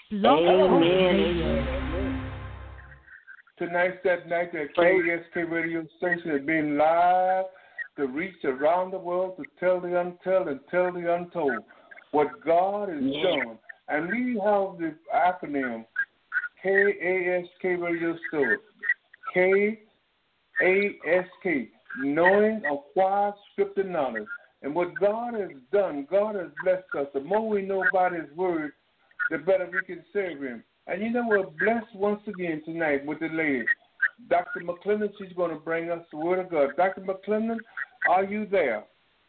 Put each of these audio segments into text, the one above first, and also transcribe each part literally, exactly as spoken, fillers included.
Blog Talk Radio. Tonight's that night that K S K radio station has been live to reach around the world to tell the untold and tell the untold what God has yeah. done. And we have the acronym K A S K radio store. K A S K, knowing, acquired scripture knowledge. And what God has done, God has blessed us. The more we know about His Word, the better we can serve Him. And you know, we're blessed once again tonight with the lady. Doctor McClendon, she's going to bring us the Word of God. Doctor McClendon, are you there?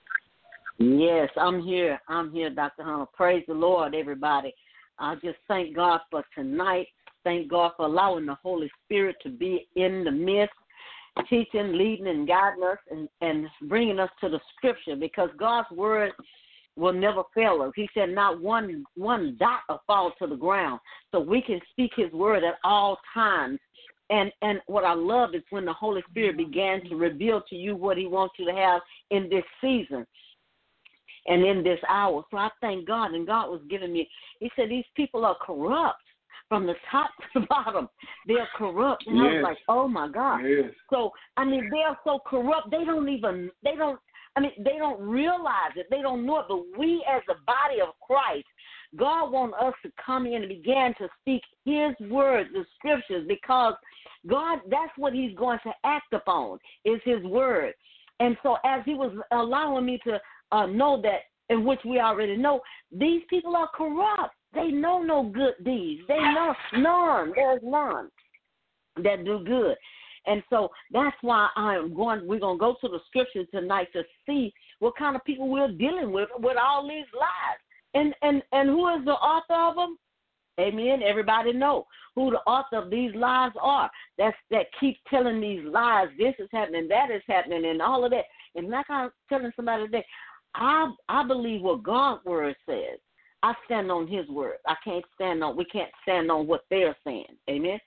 Yes, I'm here. I'm here, Doctor Hunter. Praise the Lord, everybody. I just thank God for tonight. Thank God for allowing the Holy Spirit to be in the midst, teaching, leading, and guiding us, and, and bringing us to the Scripture, because God's Word will never fail us. He said not one one dot will fall to the ground, so we can speak His Word at all times. And and what I love is when the Holy Spirit began to reveal to you what He wants you to have in this season and in this hour. So I thank God, and God was giving me, He said these people are corrupt. From the top to the bottom, they're corrupt. And yes. I was like, oh, my God. Yes. So, I mean, they're so corrupt, they don't even, they don't, I mean, they don't realize it. They don't know it. But we as the body of Christ, God wants us to come in and begin to speak His words, the Scriptures, because God, that's what He's going to act upon, is His word. And so as He was allowing me to uh, know that, in which we already know, these people are corrupt. They know no good deeds. They know none. There's none that do good. And so that's why I'm going. We're gonna go to the Scriptures tonight to see what kind of people we're dealing with with all these lies. And and and who is the author of them? Amen. Everybody know who the author of these lies are. That's that keeps telling these lies. This is happening. That is happening, and all of that. And like I'm telling somebody today, I I believe what God's word says. I stand on His word. I can't stand on, we can't stand on what they're saying. Amen.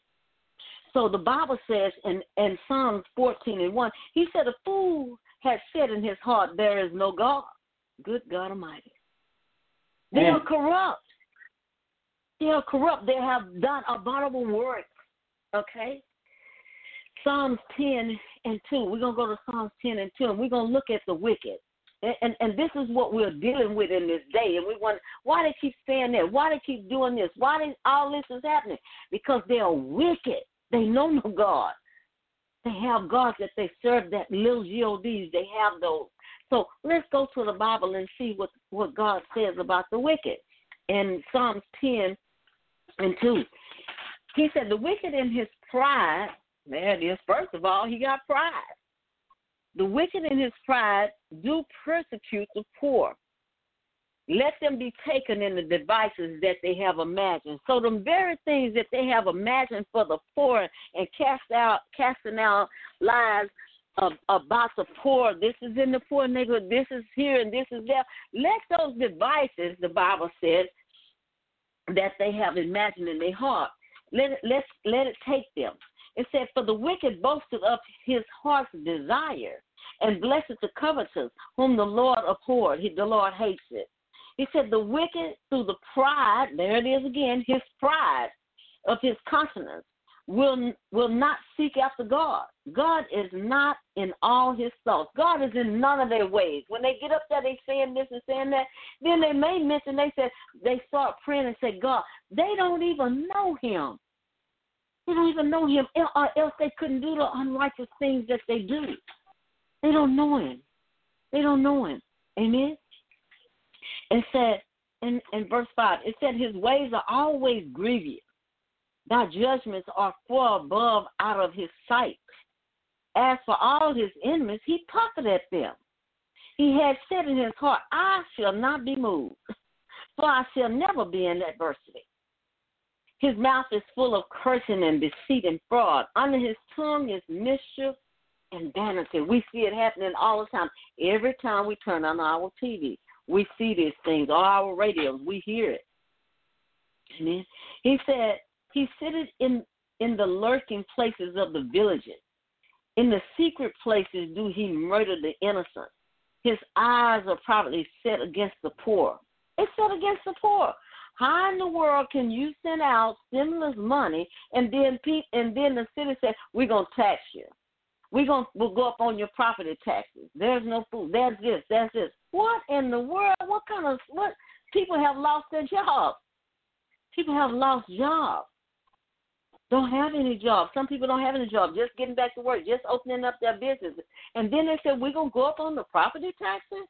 So the Bible says in, in Psalms fourteen and one, He said, a fool has said in his heart, there is no God. Good God Almighty. They are corrupt. They are corrupt. They have done abominable works. Okay? Psalms ten and two. We're going to go to Psalms ten and two, and we're going to look at the wicked. And, and and this is what we're dealing with in this day. And we wonder why they keep saying that, why they keep doing this, why they, all this is happening. Because they are wicked. They know no God. They have gods that they serve, that little gods. They have those. So let's go to the Bible and see what, what God says about the wicked. In Psalms ten and two, He said, the wicked in his pride, there it is, first of all, he got pride. The wicked in his pride do persecute the poor. Let them be taken in the devices that they have imagined. So the very things that they have imagined for the poor and cast out, casting out lies of, about the poor. This is in the poor neighborhood. This is here and this is there. Let those devices, the Bible says, that they have imagined in their heart, let it, let's, let it take them. It said, for the wicked boasted of his heart's desire, and blessed the covetous, whom the Lord abhorred. He, the Lord hates it. He said, the wicked through the pride, there it is again, his pride of his countenance, will, will not seek after God. God is not in all his thoughts. God is in none of their ways. When they get up there, they saying this and saying that. Then they may mention, they said, they start praying and say, God, they don't even know Him. They don't even know Him, or else they couldn't do the unrighteous things that they do. They don't know Him. They don't know Him. Amen? It said, in, in verse five, it said, his ways are always grievous. Thy judgments are far above out of his sight. As for all his enemies, he puffed at them. He had said in his heart, I shall not be moved, for I shall never be in adversity. His mouth is full of cursing and deceit and fraud. Under his tongue is mischief and vanity. We see it happening all the time. Every time we turn on our T V, we see these things. All our radios, we hear it. Amen. He said, he sitteth in, in the lurking places of the villages. In the secret places do he murder the innocent. His eyes are privately set against the poor. It's set against the poor. How in the world can you send out stimulus money and then pe- and then the city said, we're going to tax you. We're going to we'll go up on your property taxes. There's no food. That's this. That's this. What in the world? What kind of, what? People have lost their jobs. People have lost jobs. Don't have any jobs. Some people don't have any jobs. Just getting back to work, just opening up their business. And then they said, we're going to go up on the property taxes?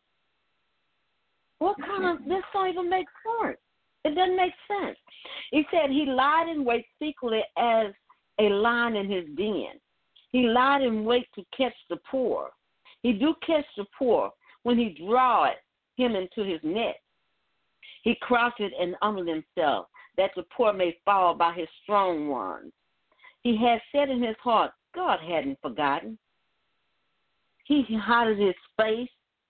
What kind of, this don't even make sense. It doesn't make sense. He said he lied in wait secretly as a lion in his den. He lied in wait to catch the poor. He do catch the poor when he draw it, him into his net. He crouched and humbled himself, that the poor may fall by his strong ones. He had said in his heart, God hadn't forgotten. He hid his face.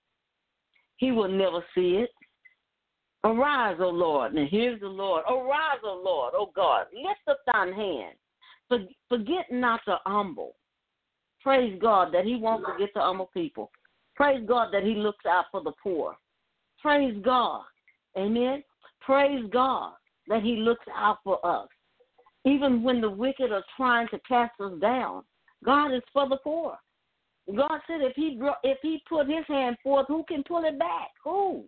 He will never see it. Arise, O Lord. And here's the Lord. Arise, O Lord, O God. Lift up thine hand. Forget not the humble. Praise God that he won't forget the humble people. Praise God that he looks out for the poor. Praise God. Amen. Praise God that he looks out for us. Even when the wicked are trying to cast us down, God is for the poor. God said if he if he put his hand forth, who can pull it back? Who?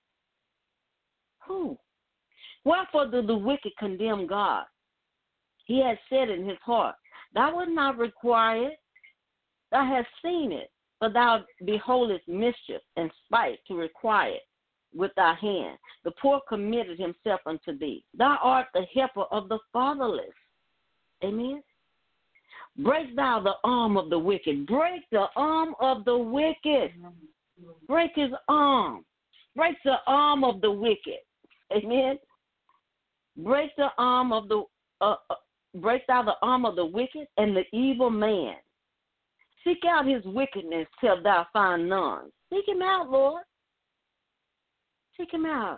Who? Wherefore do the wicked condemn God? He has said in his heart, thou wilt not require it. Thou hast seen it, but thou beholdest mischief and spite to require it with thy hand. The poor committed himself unto thee. Thou art the helper of the fatherless. Amen. Break thou the arm of the wicked. Break the arm of the wicked. Break his arm. Break the arm of the wicked. Amen. Break the arm of the uh, uh, break thou the arm of the wicked and the evil man. Seek out his wickedness till thou find none. Seek him out, Lord. Seek him out.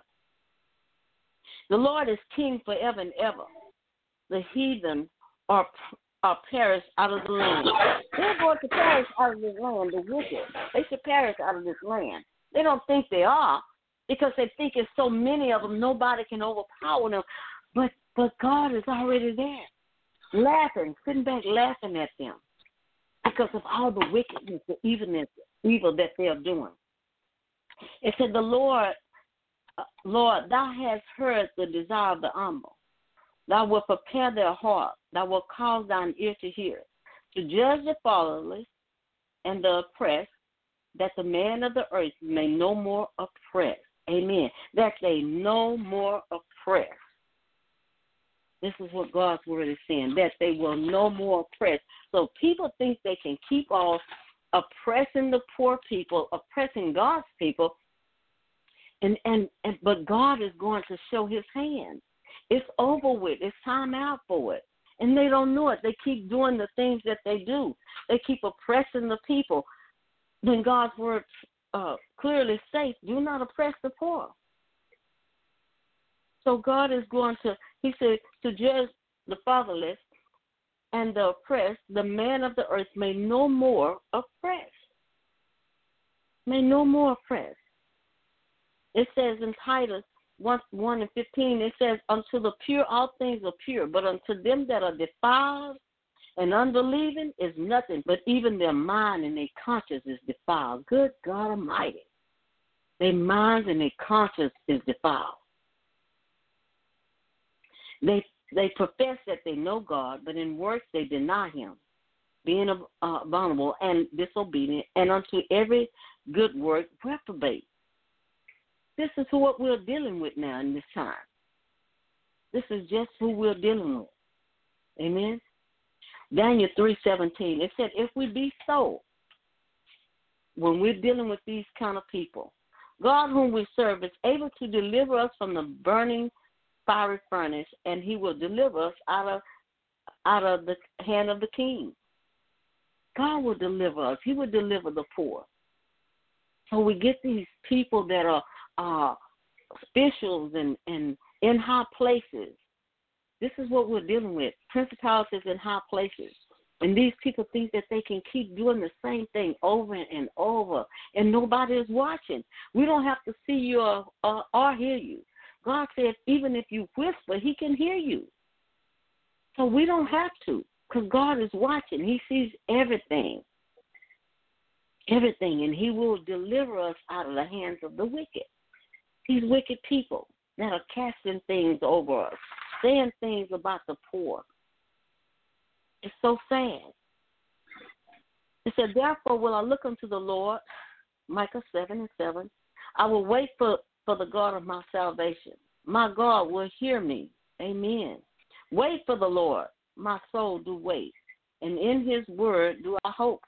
The Lord is king forever and ever. The heathen are are perished out of the land. They're going to perish out of this land, the wicked. They should perish out of this land. They don't think they are because they think it's so many of them, nobody can overpower them. But but God is already there, laughing, sitting back laughing at them because of all the wickedness, the evilness, evil that they are doing. It said, the Lord, uh, Lord, thou hast heard the desire of the humble. Thou wilt prepare their heart. Thou wilt cause thine ear to hear, to judge the fatherless and the oppressed, that the man of the earth may no more oppress. Amen. That they no more oppress. This is what God's word is saying, that they will no more oppress. So people think they can keep off oppressing the poor people, oppressing God's people, and, and, and but God is going to show his hand. It's over with. It's time out for it. And they don't know it. They keep doing the things that they do. They keep oppressing the people. When God's word uh, clearly states, do not oppress the poor. So God is going to, he said, to judge the fatherless and the oppressed, the man of the earth may no more oppress. May no more oppress. It says in Titus one, one and fifteen, it says, unto the pure all things are pure, but unto them that are defiled and unbelieving is nothing, but even their mind and their conscience is defiled. Good God Almighty. Their minds and their conscience is defiled. They they profess that they know God, but in works they deny him, being uh, abominable and disobedient, and unto every good work reprobate. This is what we're dealing with now in this time. This is just who we're dealing with. Amen. Daniel three seventeen, it said, if we be so, when we're dealing with these kind of people, God whom we serve is able to deliver us from the burning fiery furnace, and he will deliver us out of out of the hand of the king. God will deliver us. He will deliver the poor. So we get these people that are uh, officials and, and in high places. This is what we're dealing with, principalities in high places. And these people think that they can keep doing the same thing over and over, and nobody is watching. We don't have to see you or, or, or hear you. God said, even if you whisper, he can hear you. So we don't have to, because God is watching. He sees everything, everything, and he will deliver us out of the hands of the wicked. These wicked people that are casting things over us, saying things about the poor. It's so sad. It said, therefore will I look unto the Lord, Micah seven and seven. I will wait for, for the God of my salvation. My God will hear me. Amen. Wait for the Lord. My soul do wait. And in his word do I hope.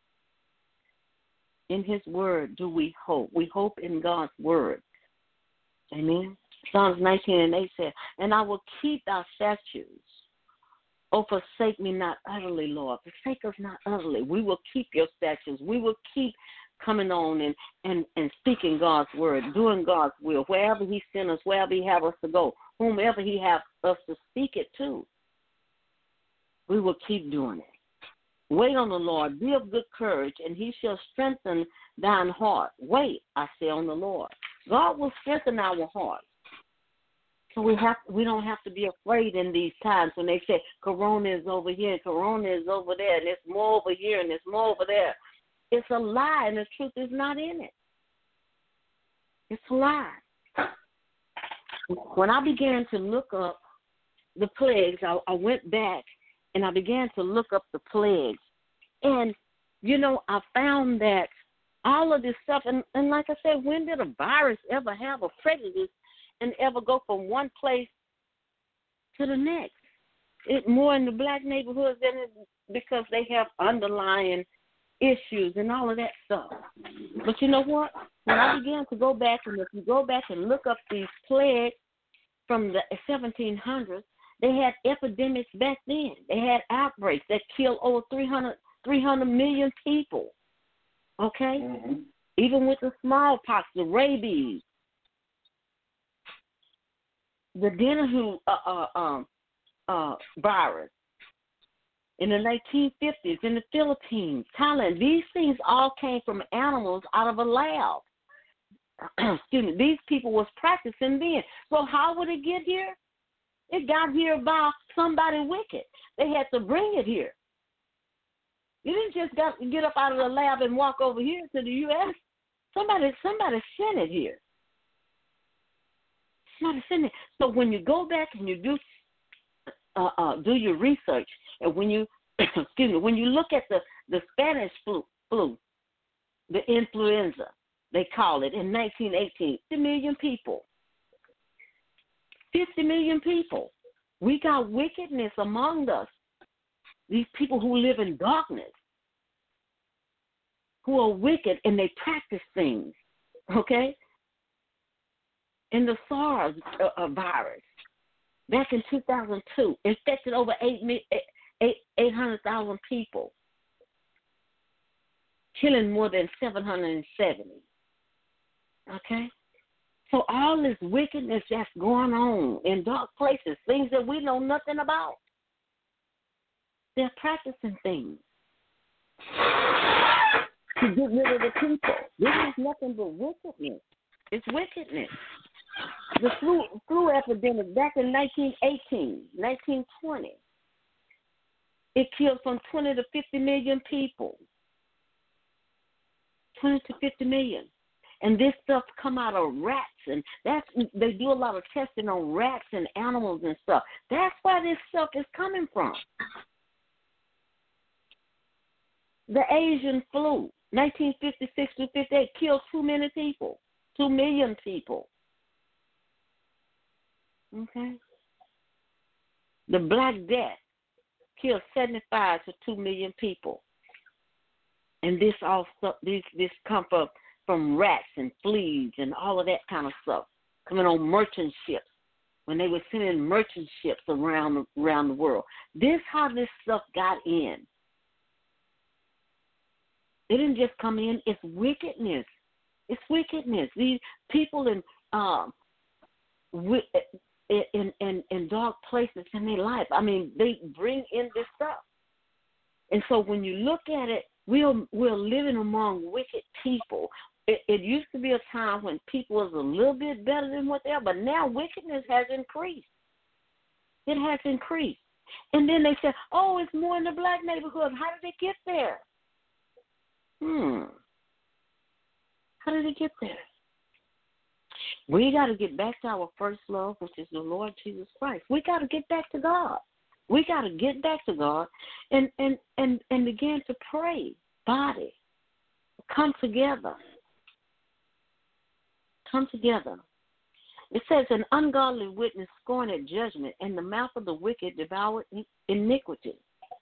In his word do we hope. We hope in God's word. Amen. Psalms nineteen and eight says, and I will keep thy statutes. Oh, forsake me not utterly, Lord. Forsake us not utterly. We will keep your statutes. We will keep coming on and, and, and speaking God's word, doing God's will, wherever he sends us, wherever he have us to go, whomever he have us to speak it to. We will keep doing it. Wait on the Lord. Be of good courage, and he shall strengthen thine heart. Wait, I say, on the Lord. God will strengthen our heart. So we have we don't have to be afraid in these times when they say Corona is over here and Corona is over there and it's more over here and it's more over there. It's a lie, and the truth is not in it. It's a lie. When I began to look up the plagues, I, I went back and I began to look up the plagues. And, you know, I found that all of this stuff, and, and like I said, when did a virus ever have a prejudice and ever go from one place to the next? It more in the black neighborhoods than it, because they have underlying issues and all of that stuff. But you know what? When I began to go back, and if you go back and look up these plagues from the seventeen hundreds, they had epidemics back then. They had outbreaks that killed over three hundred, three hundred million people. Okay? Mm-hmm. Even with the smallpox, the rabies, the Dengue uh, uh, um, uh, virus in the nineteen fifties in the Philippines, Thailand. These things all came from animals out of a lab. Excuse me. These people was practicing then. So how would it get here? It got here by somebody wicked. They had to bring it here. You didn't just got, get up out of the lab and walk over here to the U S Somebody, somebody sent it here. Somebody sent it. So when you go back and you do uh, uh, do your research, and when you excuse me, when you look at the, the Spanish flu, flu, the influenza, they call it, in nineteen eighteen, fifty million people. fifty million people. We got wickedness among us. These people who live in darkness, who are wicked, and they practice things, okay? And the SARS uh, uh, virus, back in two thousand two, infected over eight hundred thousand people, killing more than seven hundred seventy, okay? So all this wickedness that's going on in dark places, things that we know nothing about, they're practicing things to get rid of the people. This is nothing but wickedness. It's wickedness. The flu, flu epidemic back in nineteen eighteen, nineteen twenty, it killed from twenty to fifty million people. twenty to fifty million. And this stuff come out of rats, and that's they do a lot of testing on rats and animals and stuff. That's where this stuff is coming from. The Asian flu, nineteen fifty-six to fifty-eight, killed too many people, two million people. Okay. The Black Death killed seventy-five to two million people, and this all stuff, this this come from. from rats and fleas and all of that kind of stuff, coming on merchant ships, when they were sending merchant ships around, around the world. This how this stuff got in. It didn't just come in. It's wickedness. It's wickedness. These people in um, in, in, in dark places in their life, I mean, they bring in this stuff. And so when you look at it, We're, we're living among wicked people. It, it used to be a time when people was a little bit better than what they are, but now wickedness has increased. It has increased. And then they said, oh, it's more in the black neighborhood. How did it get there? Hmm. How did it get there? We got to get back to our first love, which is the Lord Jesus Christ. We got to get back to God. We got to get back to God and, and, and, and begin to pray. Body, come together. Come together. It says, an ungodly witness scorn at judgment, and the mouth of the wicked devoured iniquity.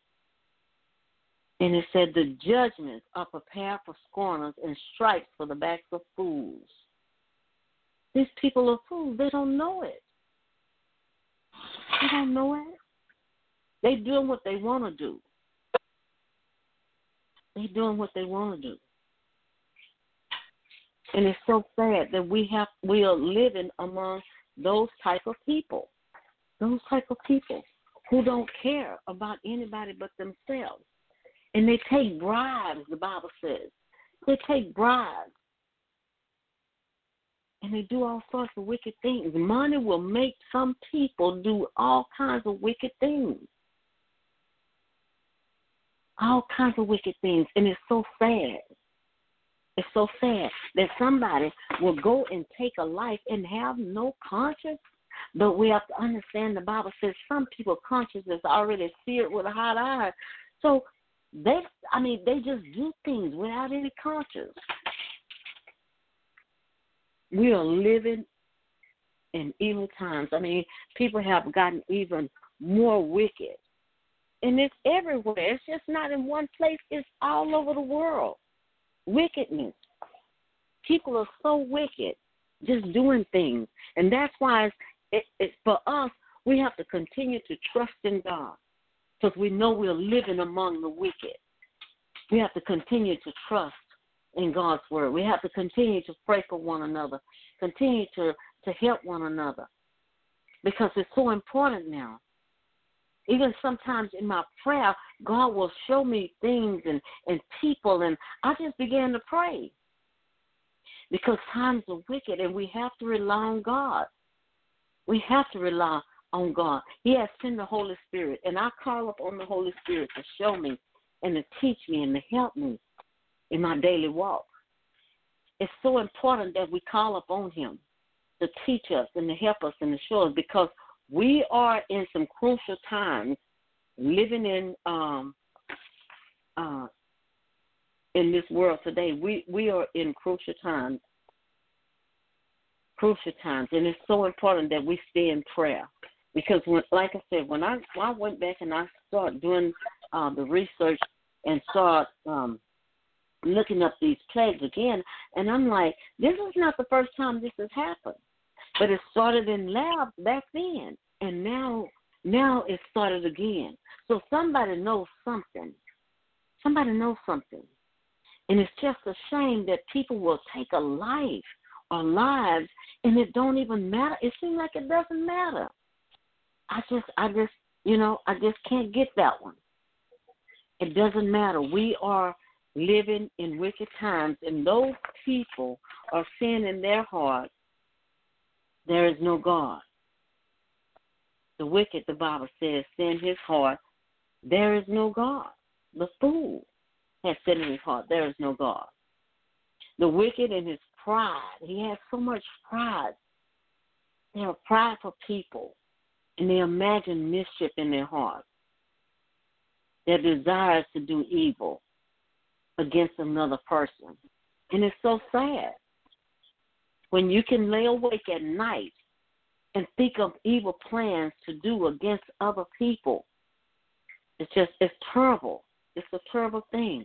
And it said, the judgments are prepared for scorners and stripes for the backs of fools. These people are fools. They don't know it. They don't know it. They doing what they want to do. They doing what they want to do. And it's so sad that we have we are living among those type of people. Those type of people who don't care about anybody but themselves. And they take bribes, the Bible says. They take bribes. And they do all sorts of wicked things. Money will make some people do all kinds of wicked things. All kinds of wicked things. And it's so sad. It's so sad that somebody will go and take a life and have no conscience. But we have to understand the Bible says some people's conscience is already seared with a hot iron. So they, I mean, they just do things without any conscience. We are living in evil times. I mean, people have gotten even more wicked. And it's everywhere. It's just not in one place. It's all over the world. Wickedness. People are so wicked, just doing things. And that's why it's, it, it's for us, we have to continue to trust in God because we know we're living among the wicked. We have to continue to trust in God's word. We have to continue to pray for one another, continue to, to help one another because it's so important now. Even sometimes in my prayer, God will show me things and, and people, and I just began to pray because times are wicked, and we have to rely on God. We have to rely on God. He has sent the Holy Spirit, and I call up on the Holy Spirit to show me and to teach me and to help me in my daily walk. It's so important that we call upon him to teach us and to help us and to show us because we are in some crucial times living in um, uh, in this world today. We we are in crucial times, crucial times, and it's so important that we stay in prayer because, when, like I said, when I when I went back and I started doing uh, the research and start um, looking up these plagues again, and I'm like, this is not the first time this has happened. But it started in labs back then, and now now it started again. So somebody knows something. Somebody knows something. And it's just a shame that people will take a life or lives, and it don't even matter. It seems like it doesn't matter. I just, I just, you know, I just can't get that one. It doesn't matter. We are living in wicked times, and those people are saying in their heart, there is no God. The wicked, the Bible says, say in his heart, there is no God. The fool has said in his heart, there is no God. The wicked in his pride, he has so much pride. They are prideful people, and they imagine mischief in their heart. Their desires to do evil against another person. And it's so sad. When you can lay awake at night and think of evil plans to do against other people, it's just, it's terrible. It's a terrible thing.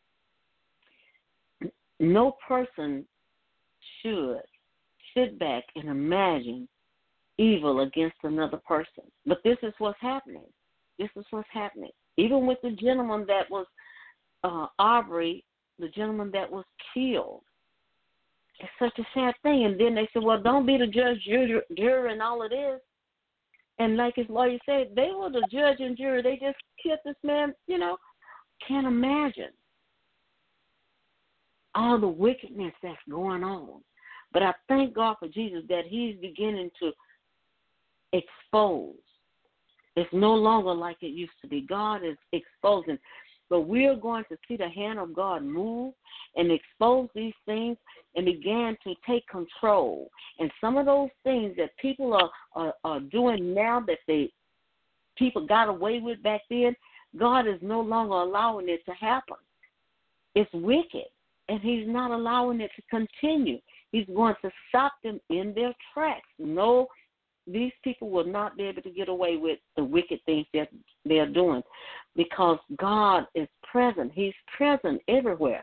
No person should sit back and imagine evil against another person. But this is what's happening. This is what's happening. Even with the gentleman that was, uh, Aubrey, the gentleman that was killed. It's such a sad thing. And then they said, well, don't be the judge, jury, jury and all it is. And like his lawyer said, they were the judge and jury. They just killed this man, you know. Can't imagine. all the wickedness that's going on. But I thank God for Jesus that he's beginning to expose. It's no longer like it used to be. God is exposing. But we're going to see the hand of God move and expose these things and begin to take control. And some of those things that people are, are, are doing now that they people got away with back then, God is no longer allowing it to happen. It's wicked, and he's not allowing it to continue. He's going to stop them in their tracks. No, these people will not be able to get away with the wicked things that they're doing because God is present. He's present everywhere.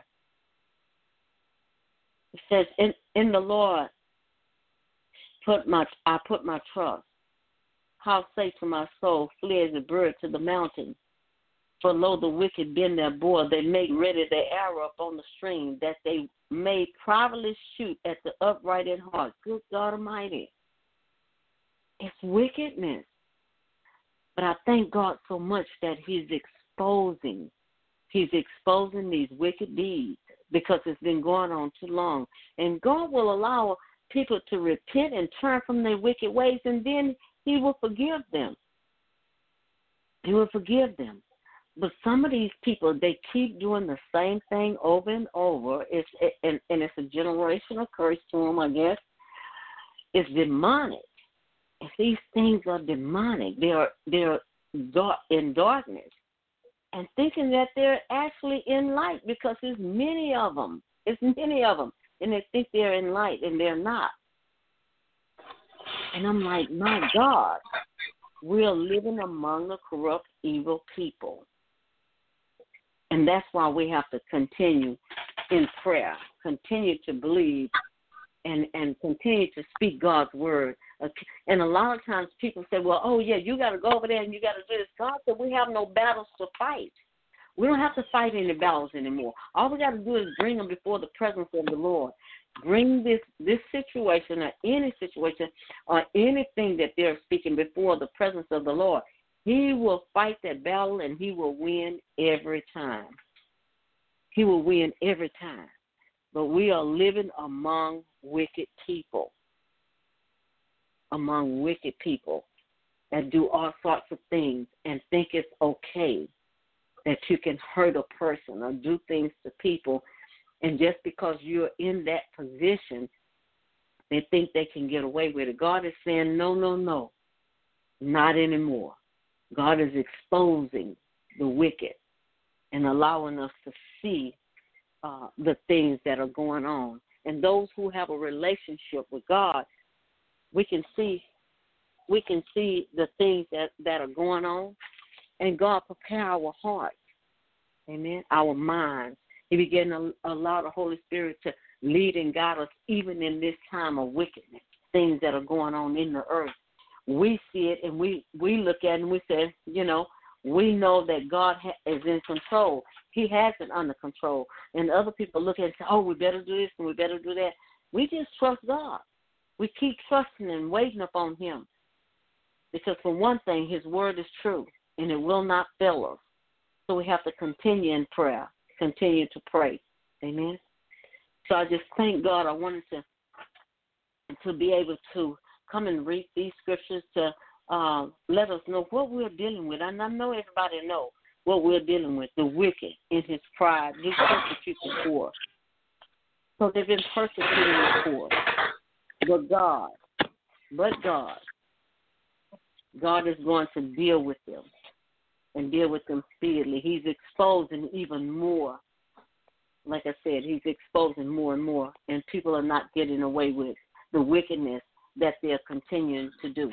It says, in, in the Lord, put my I put my trust. How say to my soul, flee as a bird to the mountain. For lo, the wicked bend their bow, they make ready their arrow up on the string, that they may privately shoot at the upright in heart. Good God Almighty. It's wickedness. But I thank God so much that he's exposing. He's exposing these wicked deeds because it's been going on too long. And God will allow people to repent and turn from their wicked ways, and then he will forgive them. He will forgive them. But some of these people, they keep doing the same thing over and over. It's and, and it's a generational curse to them, I guess. It's demonic. If these things are demonic, they are they're dark, in darkness, and thinking that they're actually in light because there's many of them. It's many of them, and they think they're in light, and they're not. And I'm like, my God, we're living among the corrupt, evil people. And that's why we have to continue in prayer, continue to believe, and, and continue to speak God's word. And a lot of times people say, well, oh, yeah, you got to go over there and you got to do this. God said we have no battles to fight. We don't have to fight any battles anymore. All we got to do is bring them before the presence of the Lord. Bring this, this situation or any situation or anything that they're speaking before the presence of the Lord. He will fight that battle, and he will win every time. He will win every time. But we are living among wicked people, among wicked people that do all sorts of things and think it's okay that you can hurt a person or do things to people. And just because you're in that position, they think they can get away with it. God is saying, no, no, no, not anymore. God is exposing the wicked and allowing us to see uh, the things that are going on. And those who have a relationship with God, we can see we can see the things that, that are going on, and God prepare our hearts, amen, our minds. He began to allow the Holy Spirit to lead and guide us even in this time of wickedness, things that are going on in the earth. We see it, and we, we look at it, and we say, you know, we know that God ha- is in control. He has it under control. And other people look at it and say, oh, we better do this and we better do that. We just trust God. We keep trusting and waiting upon him. Because for one thing, his word is true, and it will not fail us. So we have to continue in prayer, continue to pray. Amen. So I just thank God. I wanted to to be able to come and read these scriptures to uh, let us know what we're dealing with. And I know everybody knows what we're dealing with, the wicked in his pride. They persecute the poor. So they've been persecuting the poor. But God, but God, God is going to deal with them and deal with them speedily. He's exposing even more. Like I said, he's exposing more and more, and people are not getting away with the wickedness that they're continuing to do.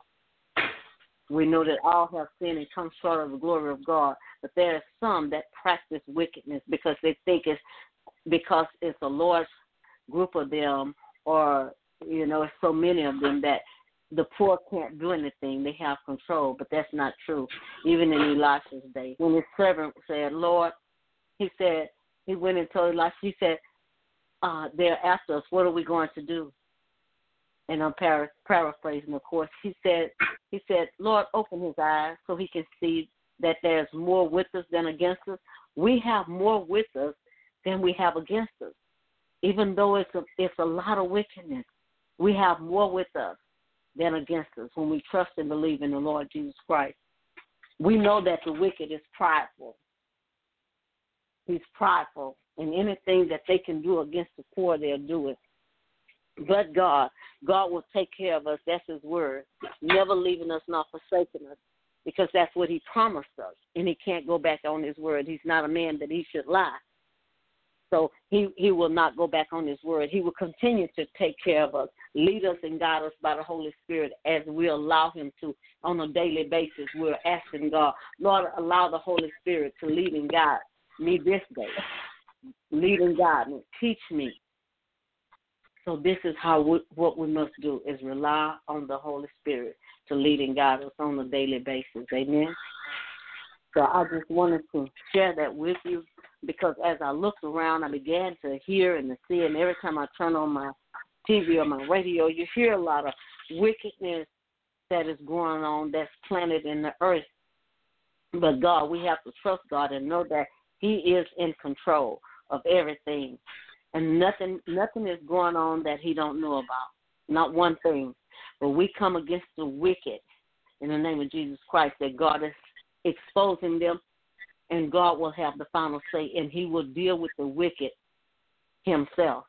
We know that all have sinned and come short of the glory of God, but there are some that practice wickedness because they think it's because it's a large group of them, or, you know, it's so many of them that the poor can't do anything. They have control, but that's not true. Even in Elisha's day, when his servant said, Lord, he said, he went and told Elisha, he said, uh, they're after us. What are we going to do? And I'm para- paraphrasing, of course. He said, he said, Lord, open his eyes so he can see that there's more with us than against us. We have more with us than we have against us. even though it's a, it's a lot of wickedness, we have more with us than against us when we trust and believe in the Lord Jesus Christ. We know that the wicked is prideful. He's prideful, and anything that they can do against the poor, they'll do it. But God, God will take care of us. That's his word. Never leaving us, nor forsaking us, because that's what he promised us, and he can't go back on his word. He's not a man that he should lie. So he, he will not go back on his word. He will continue to take care of us, lead us and guide us by the Holy Spirit as we allow him to on a daily basis. We're asking God, Lord, allow the Holy Spirit to lead and guide me this day. Lead and guide me. Teach me. So this is how we, what we must do is rely on the Holy Spirit to lead and guide us on a daily basis. Amen. So I just wanted to share that with you because as I looked around, I began to hear and to see, and every time I turn on my T V or my radio, you hear a lot of wickedness that is going on that's planted in the earth. But God, we have to trust God and know that he is in control of everything. And nothing nothing is going on that he don't know about. Not one thing. But we come against the wicked in the name of Jesus Christ, that God is exposing them, and God will have the final say, and he will deal with the wicked himself.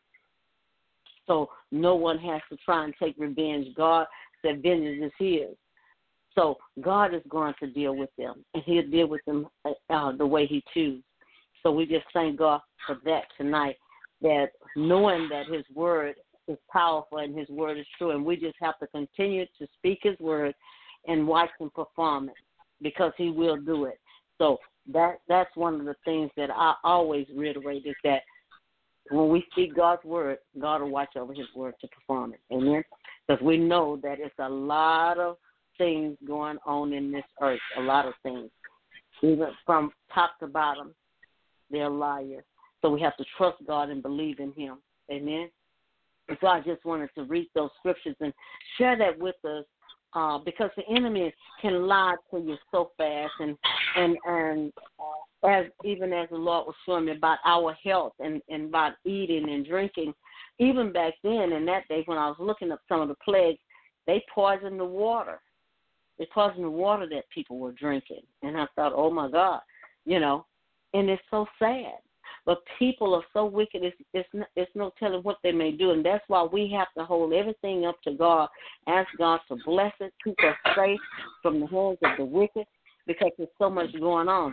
So no one has to try and take revenge. God said vengeance is his. So God is going to deal with them, and he'll deal with them uh, the way he chooses. So we just thank God for that tonight, that knowing that his word is powerful and his word is true, and we just have to continue to speak his word and watch him perform it, because he will do it. So that that's one of the things that I always reiterate, is that when we speak God's word, God will watch over his word to perform it. Amen? Because we know that it's a lot of things going on in this earth, a lot of things. Even from top to bottom, they're liars. So we have to trust God and believe in him. Amen? And so I just wanted to read those scriptures and share that with us, uh, because the enemy can lie to you so fast. And and and uh, as even as the Lord was showing me about our health and, and about eating and drinking, even back then in that day when I was looking up some of the plagues, they poisoned the water. They poisoned the water that people were drinking. And I thought, oh, my God, you know, and it's so sad. But people are so wicked, it's, it's, no, it's no telling what they may do. And that's why we have to hold everything up to God, ask God to bless it, keep us safe from the hands of the wicked, because there's so much going on.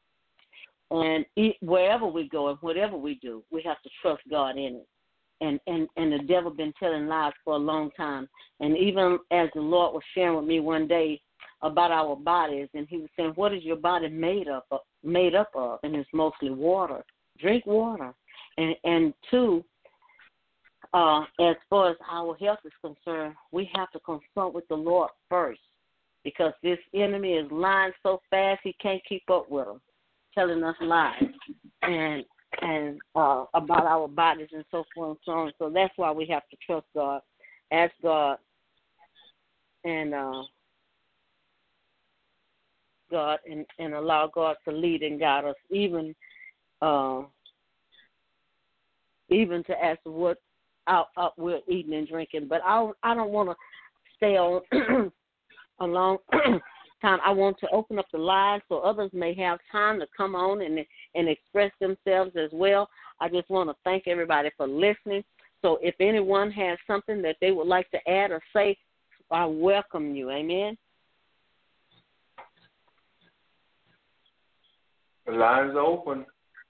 And eat, wherever we go and whatever we do, we have to trust God in it. And, and, and the devil been telling lies for a long time. And even as the Lord was sharing with me one day about our bodies, and he was saying, what is your body made up of? Made up of? And it's mostly water. Drink water. And, and two, uh, as far as our health is concerned, we have to consult with the Lord first, because this enemy is lying so fast he can't keep up with them, telling us lies and and uh, about our bodies and so forth and so on. So that's why we have to trust God, ask God, and uh, God and, and allow God to lead and guide us, even uh, even to ask what out, out we're eating and drinking. But I I don't want to stay on a long time. I want to open up the lines so others may have time to come on and and express themselves as well. I just want to thank everybody for listening. So if anyone has something that they would like to add or say, I welcome you. Amen. The lines are open.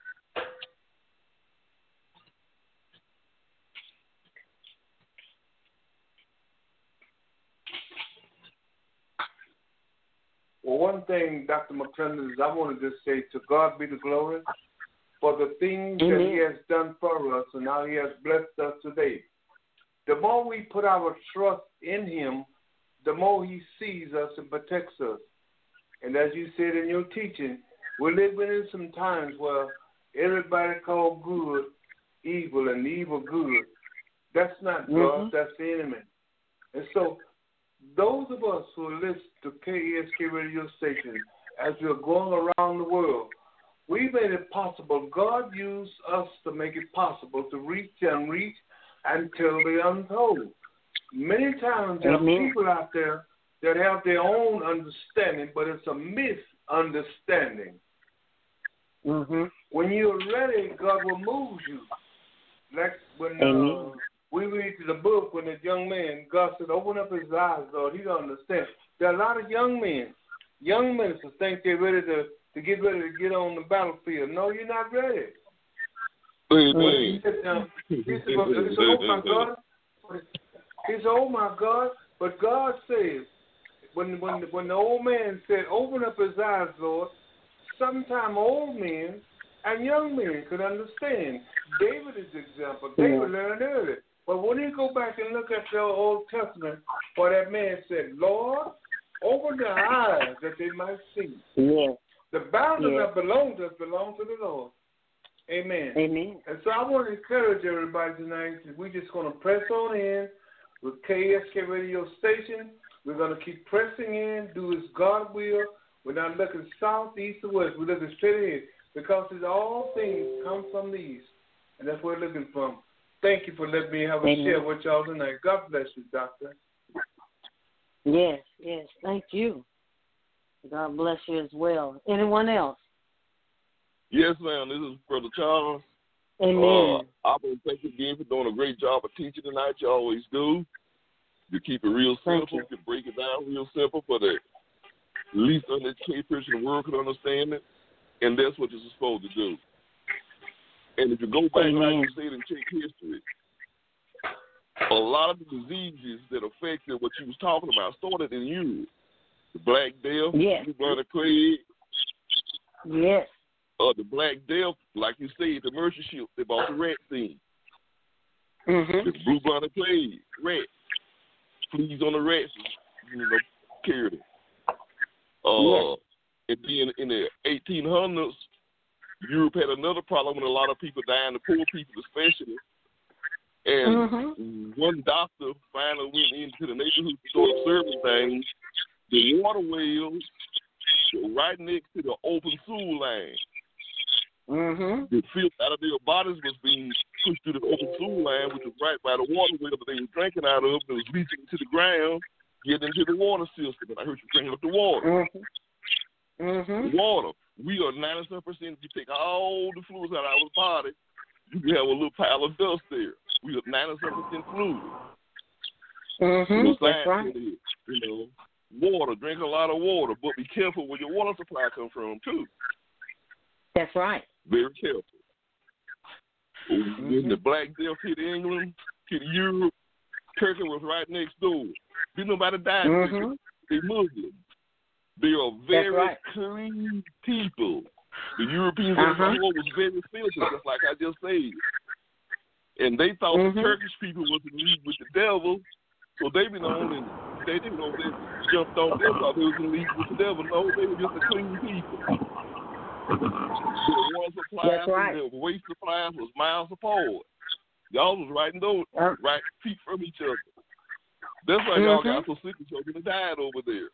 Well, one thing, Doctor McClendon, is I want to just say to God be the glory for the things Amen. that he has done for us and how he has blessed us today. The more we put our trust in him, the more he sees us and protects us. And as you said in your teaching, we're living in some times where everybody calls good evil and evil good. That's not God, mm-hmm. That's the enemy. And so those of us who listen to K E S K radio station, as we're going around the world, We made it possible. God used us to make it possible to reach and reach and tell the untold. Many times there are people out there that have their own understanding, but it's a misunderstanding. Mm-hmm. When you're ready, God will move you. Like when uh, we read the book, when the young man, God said, open up his eyes, Lord, he don't understand. There are a lot of young men, young ministers think they're ready to, to get ready to get on the battlefield. No, you're not ready. He said, um, he said, oh my God. He said, oh my God. But God says, when when when the old man said, open up his eyes, Lord, sometime old men and young men could understand. David is an example. David learned early. But when you go back and look at the Old Testament, where that man said, Lord, open their eyes that they might see. Yeah. The battle yeah. that belongs to us belongs to the Lord. Amen. Amen. And so I want to encourage everybody tonight that we're just going to press on in with K S K Radio Station. We're going to keep pressing in, do as God will. We're not looking south, east, or west. We're looking straight ahead because it's all things come from the east. And that's where we're looking from. Thank you for letting me have a Amen. share with y'all tonight. God bless you, Doctor. Yes, yes. Thank you. God bless you as well. Anyone else? Yes, ma'am. This is Brother Charles. Amen. Uh, I want to thank you again for doing a great job of teaching tonight. You always do. You keep it real simple. Thank you. You break it down real simple for the least uneducated person in the world can understand it. And that's what you're supposed to do. And if you go back, Amen. like you said, and check history, a lot of the diseases that affected what you was talking about started in Europe. The Black Death, yes. the Blue Plague. Yes. Uh, the Black Death, like you said, the merchant ship, they bought the rat thing. Mm-hmm. The blue blooded plague, rats, fleas on the rats, you know, carried it. Uh, yes. And then in the eighteen hundreds, Europe had another problem with a lot of people dying, the poor people especially. And mm-hmm. one doctor finally went into the neighborhood to start observing things. The water wells were right next to the open sewer line. Mm-hmm. The filth out of their bodies was being pushed through the open sewer line, which was right by the water well that they were drinking out of. It was leaching into the ground, getting into the water system. And I heard you bringing up the water. Mm-hmm. Mm-hmm. Water. We are ninety-seven percent. If you take all the fluids out of our body, you can have a little pile of dust there. We are ninety-seven percent fluid. Mm-hmm. That's right. You know, water. Drink a lot of water, but be careful where your water supply comes from too. That's right. Very careful. Mm-hmm. When the Black Death hit England, hit Europe, Turkey was right next door. Didn't nobody die. Mm-hmm. They Muslims. They are very right. clean people. The Europeans uh-huh. in the war was very filthy, just like I just said. And they thought mm-hmm. the Turkish people was in league with the devil, so they been on and they didn't know they jumped on them, thought they was in league with the devil. No, they were just a clean people. The water supplies That's right. and the waste supplies was miles apart. Y'all was right in those, uh, right feet from each other. That's why mm-hmm. y'all got so sick and children died over there.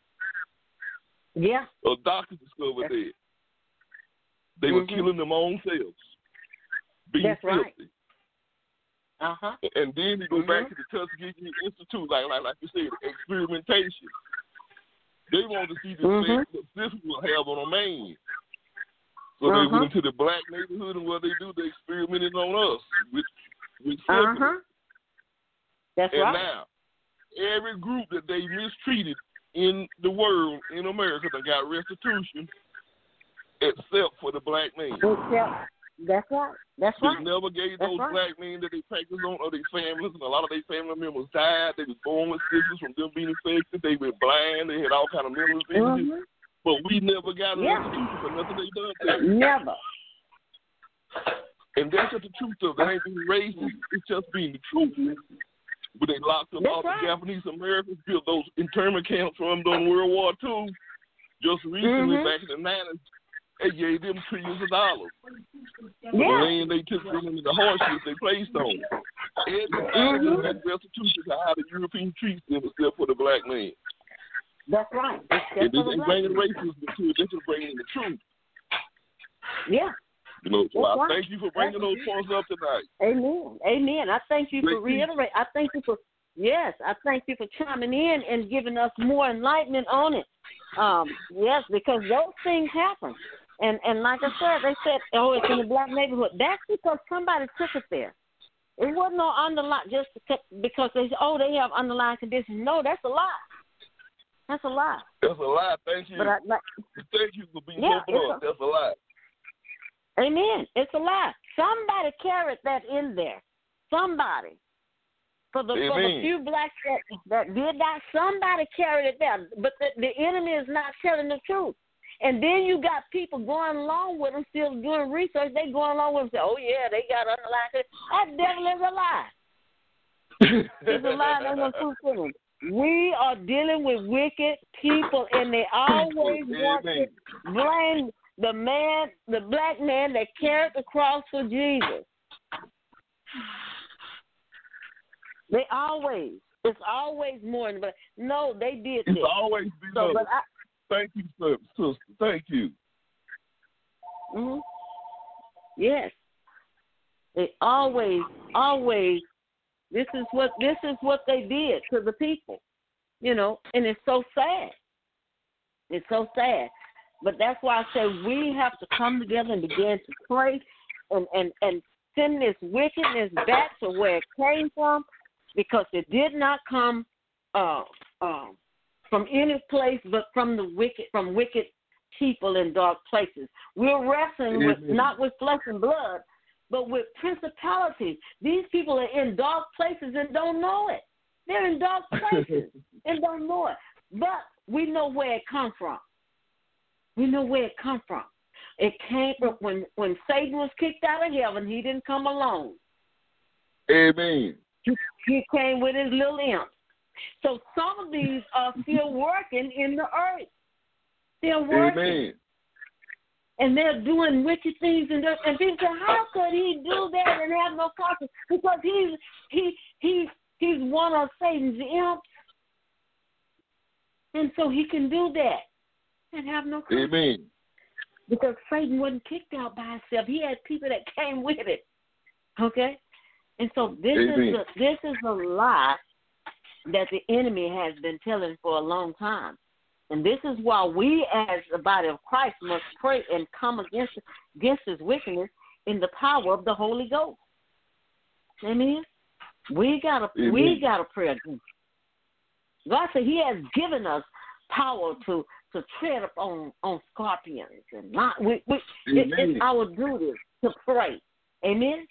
Yeah. A doctor discovered that. They mm-hmm. were killing them own selves. Being That's filthy. right. Uh-huh. And then you go mm-hmm. back to the Tuskegee Institute, like like like you said, experimentation. They wanted to see the mm-hmm. effect that this will have on a man. So uh-huh. they went into the black neighborhood, and what they do, they experimented on us with with syphilis. Uh-huh. That's and right. now, every group that they mistreated in the world, in America, that got restitution, except for the black man. Except, that's right. That's They right. never gave That's those right. black men that they practiced on or their families, and a lot of their family members died. They was born with syphilis from them being infected. They went blind. They had all kind of mental diseases. Mm-hmm. But we never got a yeah. restitution for nothing they done to them. Never. And that's just the truth of it. It ain't being racist. It's just being the truth. But they locked up That's all right. the Japanese Americans, built those internment camps for them during World War Two. Just recently, mm-hmm. back in the nineties, they gave them trillions of dollars. Yeah. The land they took from them and the hardships they placed on them. Everybody mm-hmm. has restitution to how the European treats them except for the black man. That's right. And this ain't bringing racism to it, this is bringing the truth. Yeah. You know, so That's I right. thank you for bringing those points up tonight. Amen. Amen. I thank you Great for reiterating. I thank you for, yes, I thank you for chiming in and giving us more enlightenment on it. Um, yes, because those things happen. And and like I said, they said, oh, it's in the black neighborhood. That's because somebody took it there. It wasn't no underlying, just because they said, oh, they have underlying conditions. No, that's a lie. That's a lie. That's a lie. Thank you. But I, like, Thank you for being yeah, so blunt. That's a lie. Amen. It's a lie. Somebody carried that in there. Somebody. For the, for the few blacks that, that did that, somebody carried it there. But the, the enemy is not telling the truth. And then you got people going along with them, still doing research. They going along with them, say, oh, yeah, they got underlying. That devil is a lie. It's a lie. There's no truth in them. We are dealing with wicked people, and they always want to blame the man, the black man that carried the cross for Jesus. They always, it's always more than, but no, they did this. It's always been so, but I, Thank you, sister. Thank you. Mm-hmm. Yes. They always, always, this is what this is what they did to the people. You know, and it's so sad. It's so sad. But that's why I say we have to come together and begin to pray and, and, and send this wickedness back to where it came from, because it did not come uh, uh, from any place but from the wicked, from wicked people in dark places. We're wrestling with not with flesh and blood, but with principalities. These people are in dark places and don't know it. They're in dark places and don't know it. But we know where it come from. We know where it come from. It came from when, when Satan was kicked out of heaven. He didn't come alone. Amen. He, he came with his little imp. So some of these are still working in the earth. They're working. Amen. And they're doing wicked things. And, and people say, how could he do that and have no conscience? Because he's, he, he's, he's one of Satan's imps. And so he can do that and have no conscience. Amen. Because Satan wasn't kicked out by himself. He had people that came with it. Okay? And so this Amen. is a, this is a lie that the enemy has been telling for a long time. And this is why we as the body of Christ must pray and come against against his wickedness in the power of the Holy Ghost. Amen? We gotta Amen. we gotta pray against it. God said he has given us power to, to tread up on, on scorpions and not we, we it, it's our duty to pray. Amen?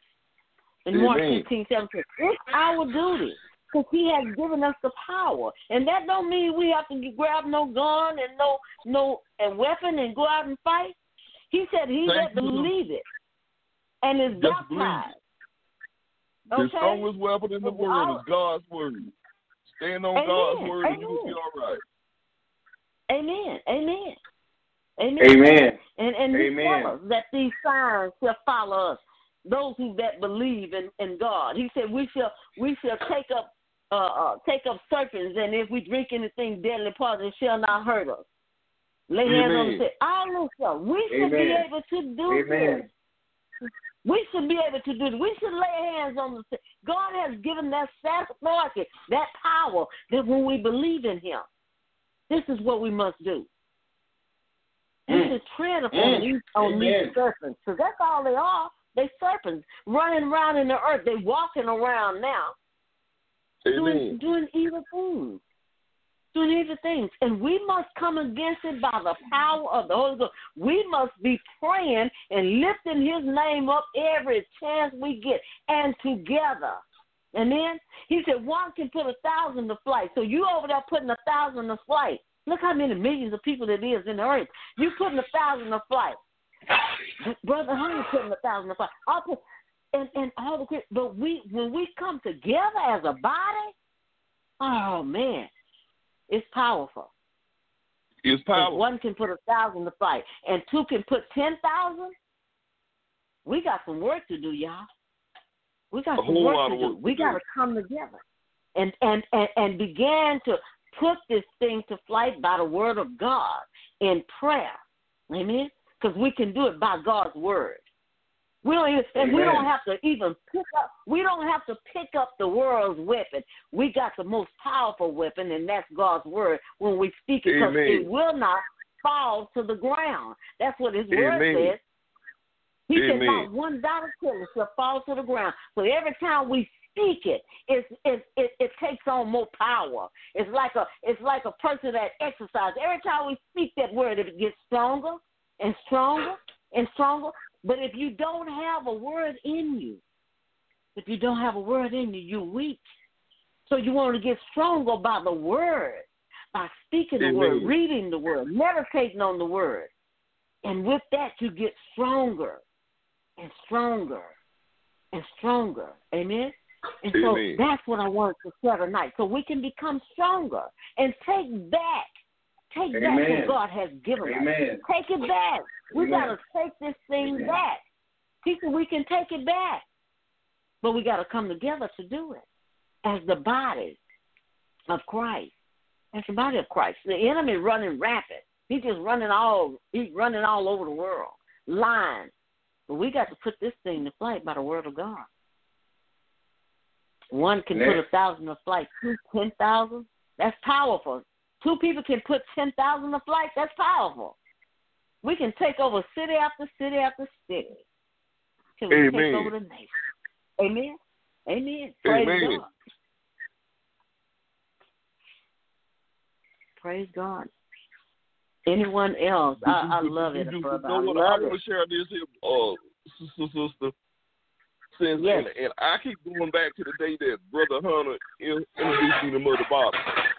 In Mark fifteen, seventeen. It's our duty. Because he has given us the power. And that don't mean we have to grab no gun and no no a weapon and go out and fight. He said he that believe it and is Just baptized. Okay? The strongest weapon in the world is God's word. Stand on Amen. God's word Amen. and you'll be all right. Amen. Amen. Amen. Amen. And and he Amen. tells us that these signs shall follow us, those who that believe in, in God. He said we shall we shall take up uh, uh, take up serpents, and if we drink anything deadly poison, it shall not hurt us. Lay hands on the sick. All this stuff. We should Amen. be able to do Amen. this. We should be able to do this. We should lay hands on the sick. God has given that authority, that power, that when we believe in him, this is what we must do. We Mm. should tread upon Mm. these, on Amen. these serpents, because that's all they are. They serpents running around in the earth. They walking around now, doing, doing evil things, doing evil things. And we must come against it by the power of the Holy Ghost. We must be praying and lifting his name up every chance we get, and together. Amen? He said one can put a thousand to flight. So you over there putting a thousand to flight. Look how many millions of people it is in the earth. You putting a thousand to flight. Brother Honey putting a thousand to flight. I'll put, and, and all the but we when we come together as a body, oh man, it's powerful. It's powerful. If one can put a thousand to flight and two can put ten thousand, we got some work to do, y'all. We got A some whole work lot to of do. work to We got to do. come together and, and, and, and begin to put this thing to flight by the word of God in prayer. Amen? because we can do it by God's word. We don't even, and we don't have to even pick up. We don't have to pick up the world's weapon. We got the most powerful weapon, and that's God's word. When we speak it, because it will not fall to the ground. That's what His word Amen. says. He Amen. said, "Not one dot of killer shall fall to the ground." So every time we speak it, it, it, it, it takes on more power. It's like a, it's like a person that exercises. Every time we speak that word, it gets stronger and stronger and stronger. But if you don't have a word in you, if you don't have a word in you, you're weak. So you want to get stronger by the word, by speaking the Amen. word, reading the word, meditating on the word. And with that, you get stronger and stronger and stronger. Amen? And so Amen. that's what I wanted to say tonight, so we can become stronger and take back, take Amen. back what God has given Amen. us. Take it back. We Amen. got to take this thing Amen. back. People, we can take it back, but we got to come together to do it as the body of Christ. As the body of Christ. The enemy running rapid. He's just running all. He's running all over the world, lying. But we got to put this thing to flight by the word of God. One can Next. put a thousand to flight. Two, ten thousand. That's powerful. Two people can put ten thousand to flight. That's powerful. We can take over city after city after city. Can we Amen. take over the nation? Amen. Amen. Praise Amen. God. Praise God. Anyone else? I, I love it, You brother. know I what? love I want it. to share this here, uh, sister, sister. Since, Yes. and, and I keep going back to the day that Brother Hunter in- introduced me to Mother Bobby.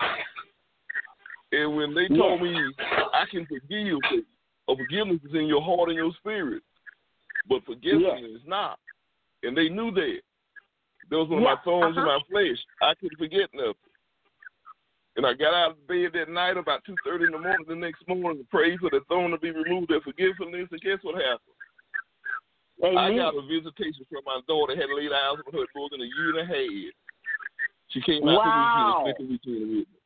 And when they told me I can forgive, or forgiveness is in your heart and your spirit, but forgiveness Yes. is not. And they knew that. That was one of Yeah, my thorns in uh-huh. my flesh. I couldn't forget nothing. And I got out of bed that night about two thirty in the morning the next morning to pray for the thorn to be removed, their forgiveness, and guess what happened? Amen. I got a visitation from my daughter, had laid eyes on her more than a year and a half. She came out Wow. to me and spent the weekend with me.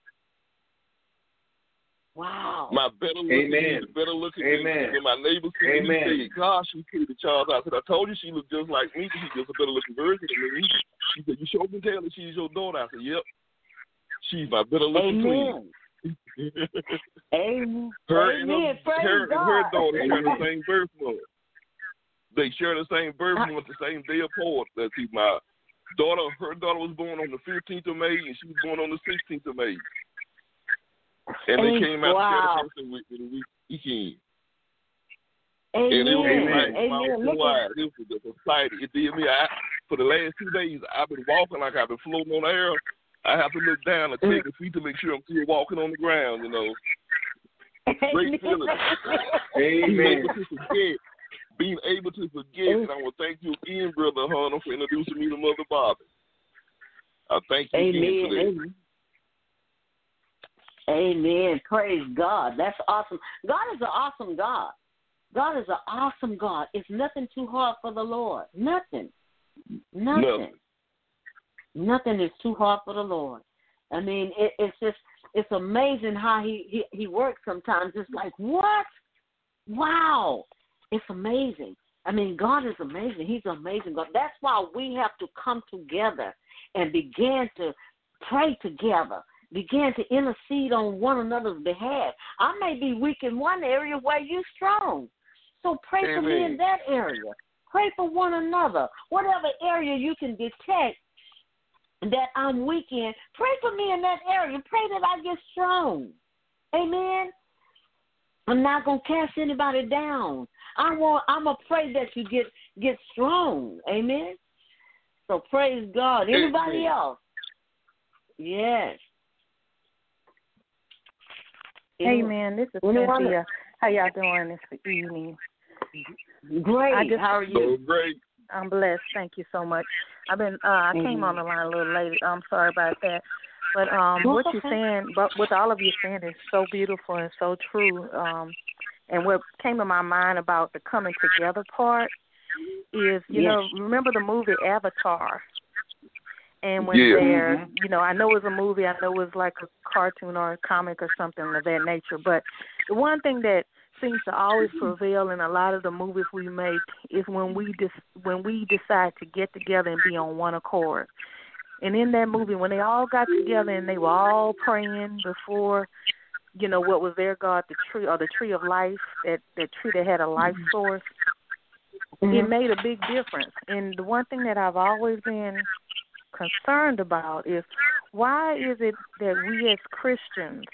Wow. My better looking, Amen. better looking. Amen. When my neighbor said, Amen. he said, "Gosh, she treated Charles." I said, "I told you she looked just like me. She's just a better looking version of me." She said, "You sure can tell that she's your daughter?" I said, "Yep, she's my better looking twin." Amen. Amen. Her, Amen. and her, Praise her, and God. her daughter share the Amen. same birth month. They share the same birth month, the same day apart. Let's see, my daughter, her daughter was born on the fifteenth of May, and she was born on the sixteenth of May. And they came out Wow. together the week, the weekend. Amen. And it was Amen. like, Amen. my Look whole at- it was the society. It did me. I, for the last two days, I've been walking like I've been floating on the air. I have to look down and check the feet to make sure I'm still walking on the ground, you know. Great feeling. Being Amen. able to forget. Being able to forget. And I want to thank you again, Brother Hunter, for introducing me to Mother Bobby. I thank you again Amen. for that. Amen. Amen. Praise God. That's awesome. God is an awesome God. God is an awesome God. It's nothing too hard for the Lord. Nothing. Nothing. Nothing. Nothing is too hard for the Lord. I mean, it, it's just, it's amazing how he, he, he works sometimes. It's like, what? Wow. It's amazing. I mean, God is amazing. He's an amazing God. That's why we have to come together and begin to pray together, begin to intercede on one another's behalf. I may be weak in one area where you're strong. So pray for me Amen. in that area. Pray for one another. Whatever area you can detect that I'm weak in, pray for me in that area. Pray that I get strong. Amen. I'm not gonna cast anybody down. I want. I'm gonna pray that you get get strong. Amen. So praise God. Anybody Amen. else? Yes. Amen. This is Anyone? Cynthia. How y'all doing this evening? Great. I just- How are So you? great. I'm blessed. Thank you so much. I've been. Uh, I came Mhm. on the line a little late. I'm sorry about that. But um, That's what okay. you're saying, but what all of you saying is so beautiful and so true. Um, and what came to my mind about the coming together part is, you Yes. know, remember the movie Avatar? And when Yeah. they're, Mhm. you know, I know it's a movie, I know it's like a cartoon or a comic or something of that nature, but the one thing that seems to always prevail in a lot of the movies we make is when we dis- when we decide to get together and be on one accord. And in that movie, when they all got together and they were all praying before, you know, what was their God, the tree or the tree of life, that, that tree that had a life source, mm-hmm. it made a big difference. And the one thing that I've always been concerned about is why is it that we as Christians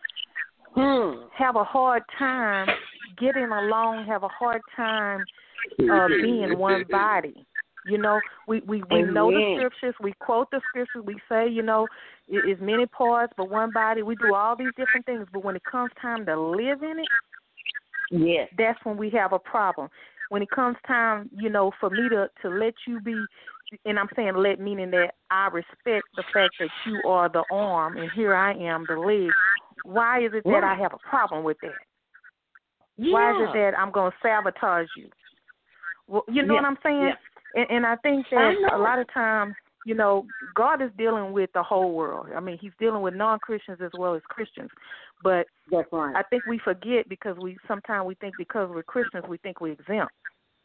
hmm. have a hard time getting along, have a hard time uh, being one body? You know, we, we, we know the scriptures, we quote the scriptures, we say, you know, it is many parts but one body. We do all these different things, but when it comes time to live in it, yes. that's when we have a problem. When it comes time, you know, for me to, to let you be, and I'm saying let, meaning that I respect the fact that you are the arm and here I am the leg, why is it that right. I have a problem with that? Yeah. Why is it that I'm going to sabotage you? Well, you know yeah. what I'm saying? Yeah. And, and I think that I a lot of times, you know, God is dealing with the whole world. I mean, he's dealing with non-Christians as well as Christians. But That's right. I think we forget because we sometimes we think because we're Christians, we think we're exempt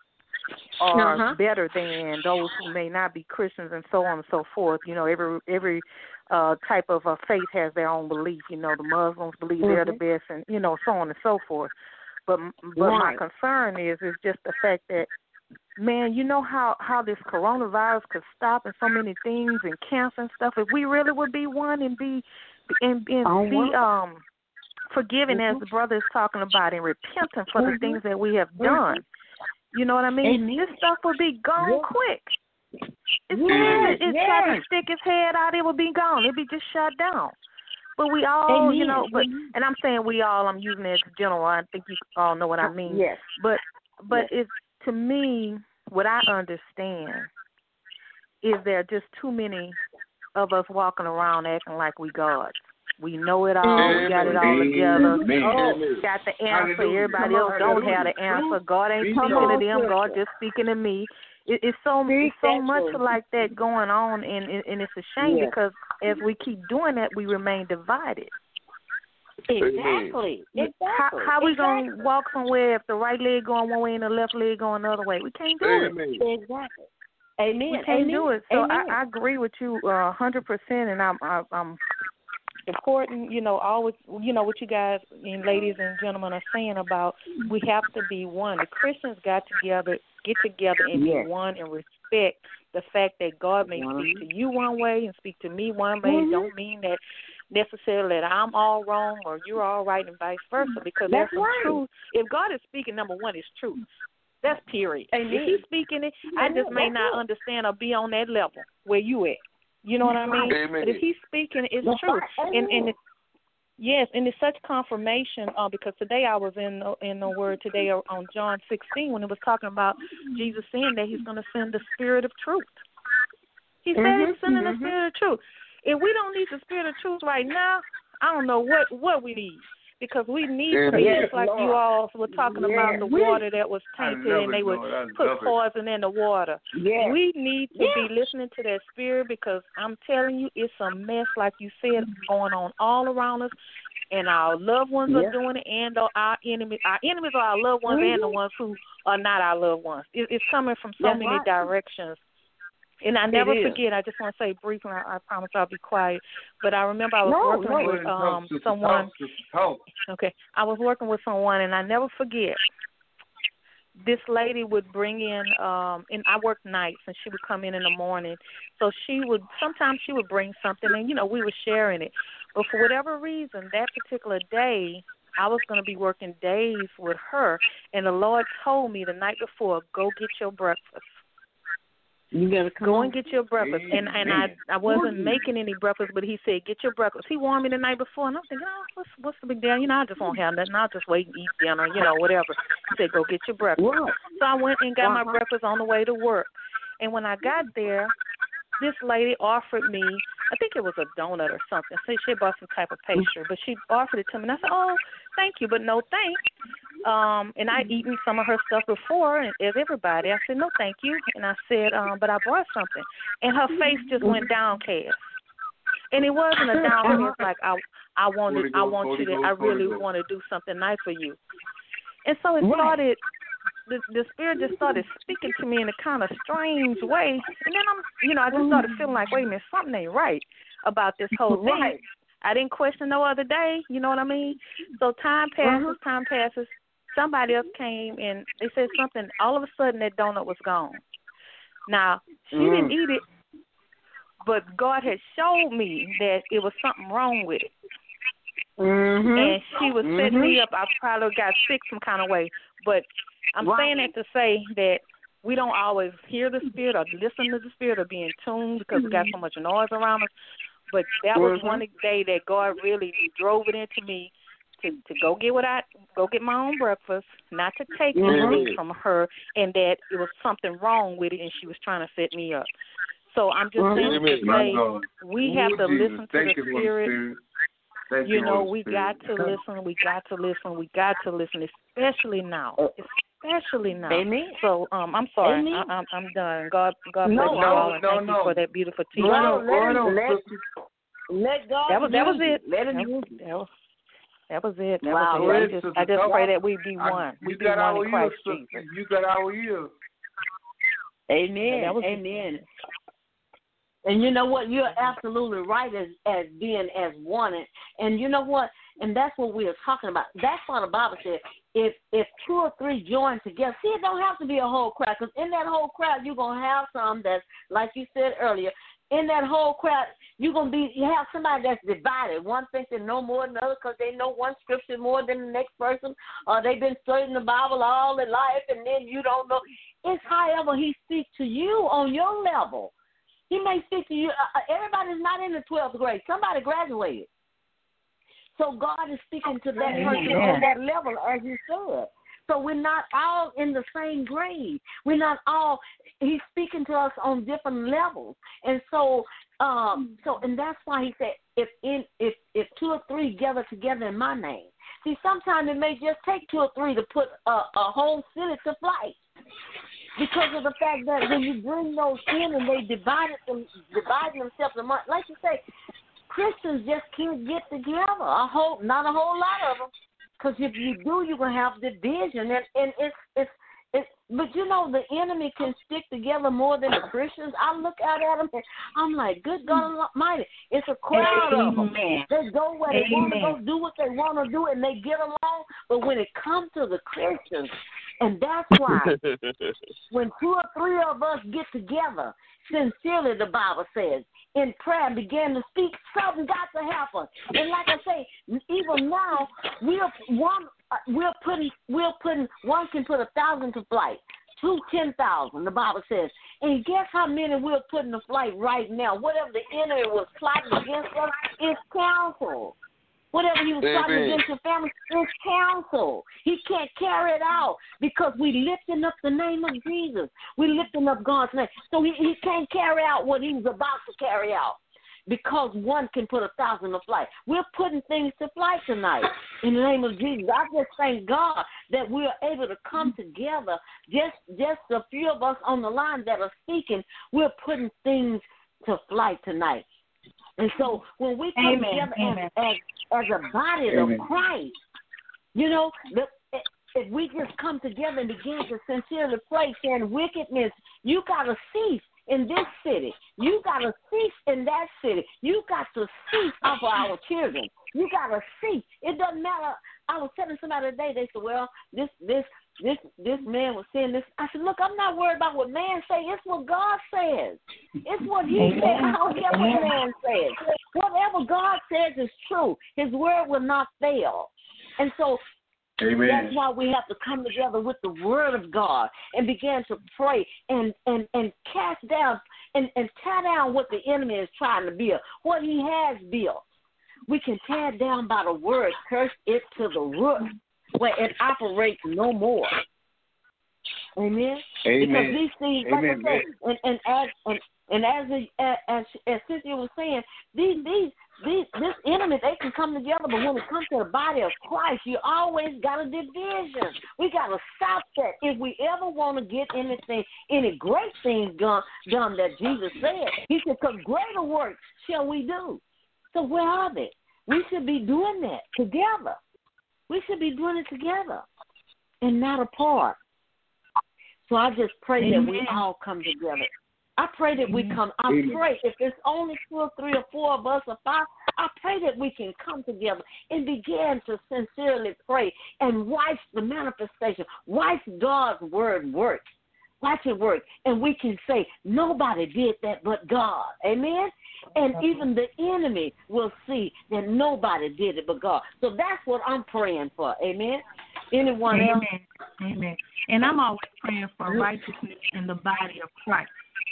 or uh-huh. better than those who may not be Christians and so on and so forth. You know, every every uh, type of uh, faith has their own belief. You know, the Muslims believe mm-hmm. they're the best and, you know, so on and so forth. But but right. my concern is is just the fact that, man, you know how, how this coronavirus could stop and so many things and cancer and stuff. If we really would be one and be and, and oh, be um forgiving mm-hmm. as the brother is talking about and repenting for mm-hmm. the things that we have done. You know what I mean? Amen. This stuff will be gone yeah. quick. It's yeah. it, it yeah. tried to stick its head out, it would be gone. It'd be just shut down. But we all, Amen. you know, but and I'm saying we all. I'm using it as general. I think you all know what I mean. Yes. But but yes. it's to me. What I understand is there are just too many of us walking around acting like we gods. We know it all. Amen. We got it all together. Oh, got the answer. Everybody else don't have the answer. God ain't speaking to them. God just speaking to me. It, it's so it's so much like that going on, and, and it's a shame yes. because as we keep doing that, we remain divided. Exactly. Exactly. How, how we exactly. gonna walk somewhere if the right leg going one way and the left leg going the other way? We can't do Amen. it. Exactly. Amen. We can't Amen. do it. So Amen. I, I agree with you a uh, hundred percent, and I'm I, I'm supporting. You know, always. You know what you guys and ladies and gentlemen are saying about we have to be one. The Christians got together, get together, and yes. be one and respect the fact that God may mm-hmm. speak to you one way and speak to me one way. Mm-hmm. Don't mean that necessarily that I'm all wrong or you're all right and vice versa, because that's there's right. some truth. If God is speaking, number one, it's truth. That's period. Amen. If he's speaking it, I just may not right. understand or be on that level where you at. You know what I mean? Amen. But if he's speaking, it's that's truth. Right. And and it's, yes, and it's such confirmation uh, because today I was in the, in the Word today on John sixteen when it was talking about Jesus saying that he's going to send the Spirit of truth. He said mm-hmm. he's sending mm-hmm. the Spirit of truth. If we don't need the Spirit of truth right now, I don't know what, what we need. Because we need to be yes, just like Lord. You all were talking yes. about the water that was tainted and they would put poison in the water. Yes. We need to yes. be listening to that Spirit because I'm telling you, it's a mess, like you said, going on all around us. And our loved ones yes. are doing it, and our enemies. Our enemies are our loved ones mm-hmm. and the ones who are not our loved ones. It, it's coming from so That's many right. directions. And I never forget, I just want to say briefly, I, I promise I'll be quiet, but I remember I was no, working no, with um, someone. Talk, okay, I was working with someone, and I never forget, this lady would bring in, um, and I worked nights, and she would come in in the morning. So she would, sometimes she would bring something, and, you know, we were sharing it. But for whatever reason, that particular day, I was going to be working days with her, and the Lord told me the night before, go get your breakfast. You gotta come go on. and get your breakfast. And and I I wasn't making any breakfast, but he said, get your breakfast. He warned me the night before, and I'm thinking, oh, what's what's the big deal? You know, I just won't have nothing. I'll just wait and eat dinner, you know, whatever. He said, go get your breakfast. Wow. So I went and got uh-huh. my breakfast on the way to work. And when I got there, this lady offered me, I think it was a donut or something. So she bought some type of pastry, but she offered it to me. And I said, oh, thank you, but no thanks. Um, and I'd eaten some of her stuff before, and as everybody, I said, no, thank you. And I said, um, but I brought something. And her face just went downcast. And it wasn't a downcast like I, I wanted, I want you to, I really want to do something nice for you. And so it Right. started, the, the Spirit just started speaking to me in a kind of strange way. And then I'm, you know, I just started feeling like, wait a minute, something ain't right about this whole thing. Right. I didn't question no other day, you know what I mean? So time passes, Mhm. time passes. Somebody else came and they said something. All of a sudden, that donut was gone. Now, she Mm. didn't eat it, but God had showed me that it was something wrong with it. Mhm. And she was setting Mhm. me up. I probably got sick some kind of way. But I'm Right. saying that to say that we don't always hear the Spirit or listen to the Spirit or be in tune because we got so much noise around us. But that was Mhm. one day that God really drove it into me to, to go get what I go get my own breakfast, not to take Mhm. anything from her, and that it was something wrong with it, and she was trying to set me up. So I'm just saying Amen. to My say God. we have Ooh, to Jesus. listen to Thank the you, Holy Spirit. Spirit. Thank You know, Holy we Spirit. got to listen. We got to listen. We got to listen, especially now. Especially now. Amen. So um, I'm sorry. Amen. I, I'm I'm done. God God No, bless you no, all, and no, thank no. you for that beautiful Go teaching. ahead No, on, let go ahead him- on, let- sister. Let God That was that was use you. it. Let him That, use you. that was that was it. That Wow. was Go it. I ahead, just sister. I just Talk. pray that we be I- one. We You be got one our in ears, Christ sister. Jesus. You got our ears. Amen. that was- Amen. And you know what? You're absolutely right as as being as one. And, and you know what? And that's what we are talking about. That's what the Bible said. If if two or three join together, see, it don't have to be a whole crowd. Because in that whole crowd, you're gonna have some that's like you said earlier. In that whole crowd, you're gonna be you have somebody that's divided. One thinks they know more than the other because they know one scripture more than the next person, or they've been studying the Bible all their life, and then you don't know. It's however He speaks to you on your level. He may speak to you. Uh, everybody's not in the twelfth grade. Somebody graduated. So God is speaking to that person on that level, as you said. So we're not all in the same grade. We're not all. He's speaking to us on different levels, and so, um, so, and that's why He said, if in if if two or three gather together in My name. See, sometimes it may just take two or three to put a, a whole city to flight. Because of the fact that when you bring those in and they divide them, divide themselves among, like you say, Christians just can't get together. A whole, not a whole lot of them. Because if you do, you're gonna have division, and and it's it's it's. But you know, the enemy can stick together more than the Christians. I look out at them and I'm like, good God Almighty, it's a crowd of them. They go where they want to go, do what they want to do, and they get along. But when it comes to the Christians, and that's why when two or three of us get together, sincerely, the Bible says, in prayer and begin to speak, something got to happen. And like I say, even now, we're one. Uh, we're putting. We're putting. One can put a thousand to flight. Two, ten thousand. The Bible says. And guess how many we're putting to flight right now? Whatever the enemy was plotting against us is canceled. Whatever he was plotting Amen. against your family is canceled. He can't carry it out because we lifting up the name of Jesus. We lifting up God's name. So he, he can't carry out what he was about to carry out because one can put a thousand to flight. We're putting things to flight tonight in the name of Jesus. I just thank God that we're able to come together. Just, just a few of us on the line that are speaking, we're putting things to flight tonight. And so when we come Amen. together Amen. as, as, as a body Amen. of Christ, you know, the, if we just come together and begin to sincerely pray, saying wickedness, you got to cease in this city. You got to cease in that city. You got to cease off of our children. You got to cease. It doesn't matter. I was telling somebody today, they said, well, this, this, This this man was saying this. I said, look, I'm not worried about what man say. It's what God says. It's what he Amen. said. I don't care what Amen. man says. Whatever God says is true. His word will not fail. And so Amen. that's why we have to come together with the word of God and begin to pray and, and, and cast down and, and tear down what the enemy is trying to build, what he has built. We can tear it down by the word, curse it to the root, where it operates no more. Amen. Amen. Because these things, like Amen. I said, and, and as and, and as the, as as Cynthia was saying, these these these this enemy, they can come together, but when it comes to the body of Christ, you always got a division. We got to stop that. If we ever want to get anything, any great things done, done that Jesus said, He said, "Because greater works shall we do." So where are they? We should be doing that together. We should be doing it together. and not apart. So I just pray Amen. that we all come together. I pray that we come. I pray if it's only two or three or four of us or five, I pray that we can come together and begin to sincerely pray and watch the manifestation, watch God's word work. Watch it work. And we can say, nobody did that but God. Amen? And even the enemy will see that nobody did it but God. So that's what I'm praying for. Amen? Anyone Amen. else? Amen. And I'm always praying for righteousness in the body of Christ.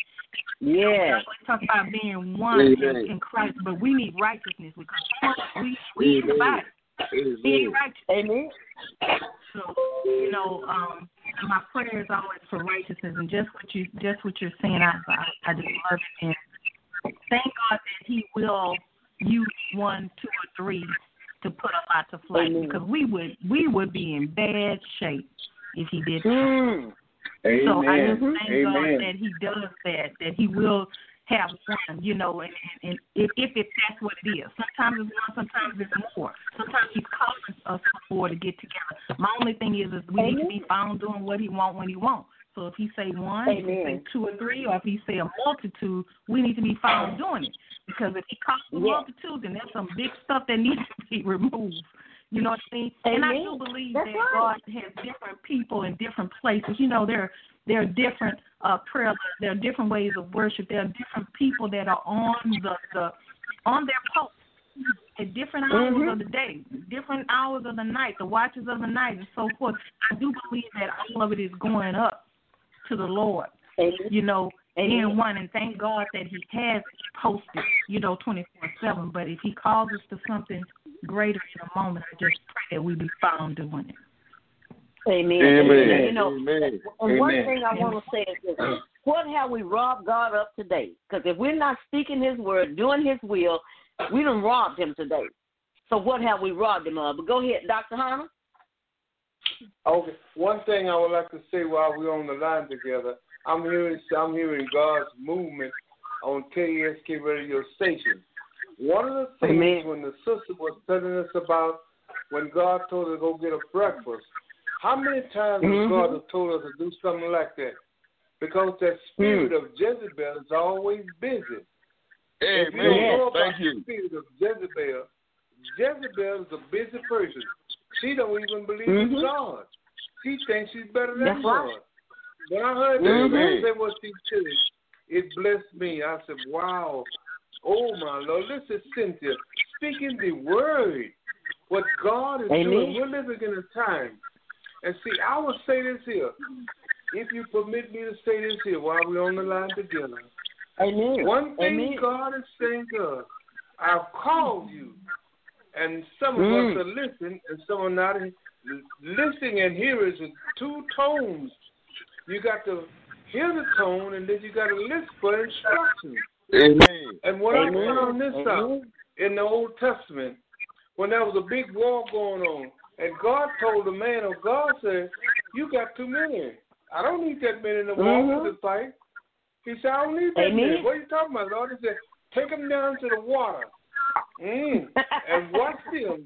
Yeah. We talk about being one in, in Christ, but we need righteousness because we we in the body. Being righteous. Amen. So, you know, um, my prayer is always for righteousness, and just what you just what you're saying, I I, I just love it. And thank God that He will use one, two, or three to put a lot to flight, Amen. because we would we would be in bad shape if He did that. Mm. So I just thank Amen. God that He does that, that He will have one, you know, and, and, and if, if it, that's what it is. Sometimes it's one, sometimes it's more. Sometimes He's calling us for more to get together. My only thing is, is we Amen. Need to be found doing what He wants when He wants. So if He say one, Amen. if He say two or three, or if He say a multitude, we need to be found doing it. Because if He calls for yeah. multitude, then there's some big stuff that needs to be removed. You know what I mean? Amen. And I do believe That's that right. God has different people in different places. You know, there there are different uh, prayer. There are different ways of worship. There are different people that are on the, the on their post at different hours mm-hmm. of the day, different hours of the night, the watches of the night, and so forth. I do believe that all of it is going up to the Lord. Amen. You know, Amen. in one, and thank God that He has posted, you know, twenty-four seven. But if He calls us to something greater in a moment, I just pray that we be found doing it. Amen. Amen. Amen. You know, Amen. and one Amen. thing I want to say is this: what have we robbed God of today? Because if we're not speaking His word, doing His will, we done robbed Him today. So what have we robbed Him of? But go ahead, Doctor Hunter. Okay. One thing I would like to say while we're on the line together, I'm hearing I'm hearing God's movement on K E S K radio station. One of the things Amen. when the sister was telling us about when God told her to go get a breakfast, how many times mm-hmm. has God have told us to do something like that? Because that spirit mm. of Jezebel is always busy. Amen. If you don't know about Thank the you. spirit of Jezebel, Jezebel is a busy person. She don't even believe mm-hmm. in God. She thinks she's better than That's God. right. When I heard mm-hmm. that say what she said, it blessed me. I said, wow. Oh, my Lord. Listen, Cynthia, speaking the word, what God is Amen. doing, we're living in a time. And see, I will say this here. If you permit me to say this here while we're on the line together. Amen. One thing Amen. God is saying to us, I've called you. And some of mm. us are listening and some are not. Listening and hearing is two tones. You got to hear the tone and then you got to listen for instructions. Amen. And when Amen. I found this Amen. out in the Old Testament, when there was a big war going on, and God told the man of God, said, you got too many. I don't need that many in the war mm-hmm. for this fight. He said, I don't need that Amen. many. What are you talking about, Lord? He said, take them down to the water mm, and watch them.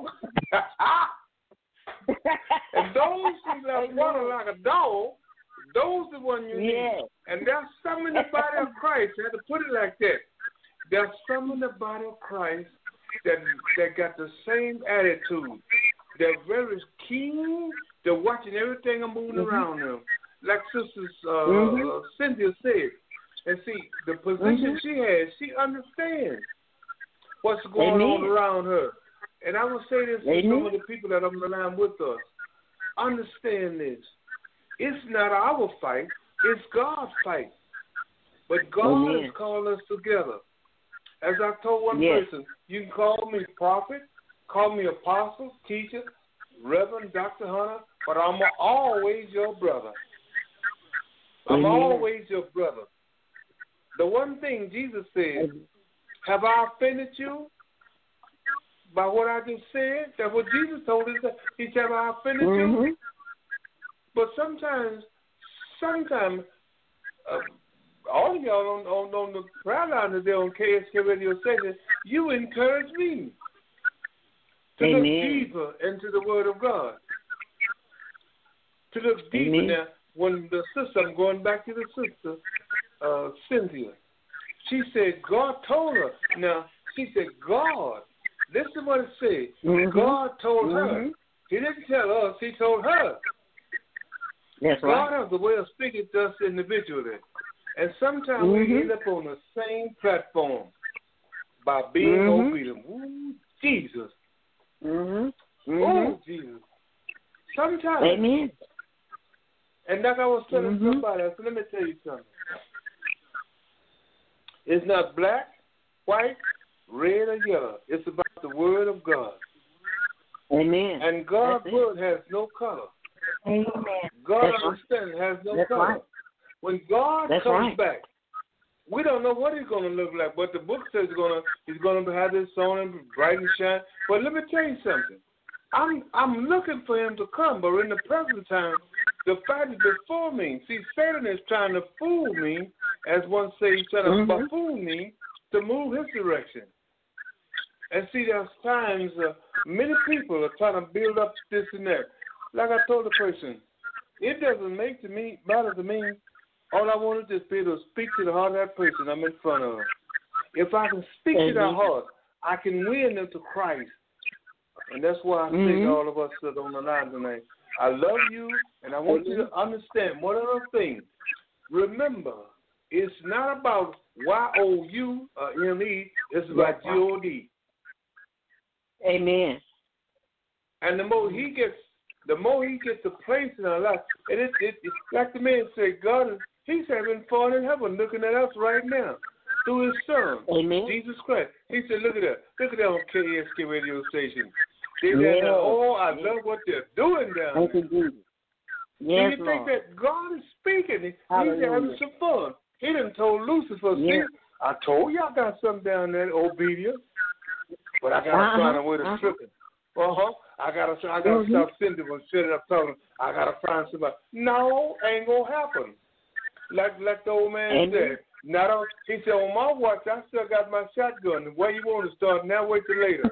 And those who left water like a dog, those are the ones you need. Yeah. And there's some in the body of Christ. I had to put it like that. There's some in the body of Christ that that got the same attitude. They're very keen. They're watching everything I'm moving mm-hmm. around them. Like Sister uh, mm-hmm. uh, Cynthia said. And see, the position mm-hmm. she has, she understands what's going Amen. on around her. And I will say this Amen. to some of the people that are on the line with us. Understand this. It's not our fight. It's God's fight. But God Amen. has called us together. As I told one yes. person, you can call me prophet, call me apostle, teacher, Reverend, Doctor Hunter, but I'm always your brother. I'm Amen. always your brother. The one thing Jesus said, have I offended you by what I just said? That's what Jesus told us. He said, have I offended mm-hmm. you? But sometimes, sometimes, uh, all of y'all on, on, on the prayer line today on K S K Radio Station, you encourage me to Amen. look deeper into the Word of God. to look deeper Amen. now. When the sister, I'm going back to the sister, uh, Cynthia, she said God told her. Now, she said, God, listen to what it said. Mm-hmm. God told mm-hmm. her. He didn't tell us, he told her. That's God right. has a way of speaking to us individually. And sometimes Mm-hmm. we end up on the same platform by being Mm-hmm. obedient. Ooh, Jesus. Mm-hmm. Oh, Jesus. Sometimes. Amen. And like I was telling Mm-hmm. somebody, I said, let me tell you something. It's not black, white, red, or yellow. It's about the word of God. Amen. And God's That's it. word has no color. Amen. God's That's right. understanding has no That's color. right. When God That's comes right. back, we don't know what he's going to look like, but the book says he's going to he's going to have this on him, bright and shine. But let me tell you something. I'm I'm looking for him to come, but in the present time, the fight is before me. See, Satan is trying to fool me, as one says, he's trying to Mm-hmm. buffoon me to move his direction. And see, there's times uh, many people are trying to build up this and that. Like I told the person, it doesn't make to me matter to me. All I want to just be able to speak to the heart of that person I'm in front of. If I can speak to their heart, I can win them to Christ. And that's why I say Mm-hmm. to all of us that are on the line tonight, I love you, and I want you to understand one other thing. Remember, it's not about Y O U or M E, it's about G O D. Amen. And the more he gets, the more he gets a place in our life. And it, it, it's like the man said, God is, he's having fun in heaven looking at us right now through his son, Amen. Jesus Christ. He said, look at that. Look at that on K S K radio station. They Yeah. said, oh, I love what they're doing down Thank there. you, Jesus. Do Yes, you think Lord. that God is speaking? He's Hallelujah. having some fun. He done told Lucifer, see, Yeah. I told you I got something down there, obedience, but I got to Uh-huh. find a way to Uh-huh. trip it. Uh-huh. I got to I gotta Mm-hmm. stop sending and set it up talking. I got to find somebody. No, ain't going to happen. Like like the old man Amen. said. Not on, he said, on my watch, I still got my shotgun. The way you want to start, now wait till later.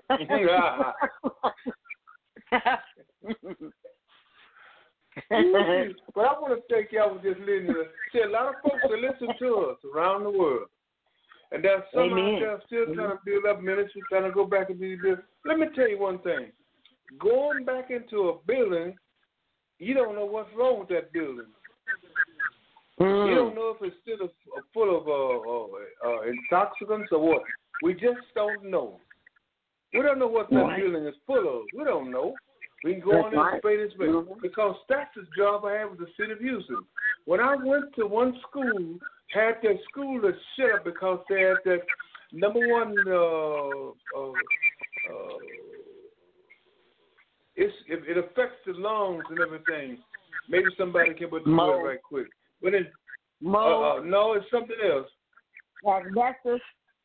But I want to thank y'all for just listening. See, a lot of folks that listen to us around the world. And there's some Amen. out there still trying to build up ministry, trying to go back and do this. Let me tell you one thing. Going back into a building, you don't know what's wrong with that building. Mm. You don't know if it's still a, a full of uh, uh, uh, intoxicants or what. We just don't know. We don't know what that Right. building is full of. We don't know. We can go That's on and right. spade and spade. Mhm. Because that's the job I have with the city of Houston. When I went to one school, had that school to shut up because they had that number one, uh, uh, uh, it's, it, it affects the lungs and everything. Maybe somebody can put the Mo. word right quick. But it, uh, Mo. uh, no, it's something else. Asbestos.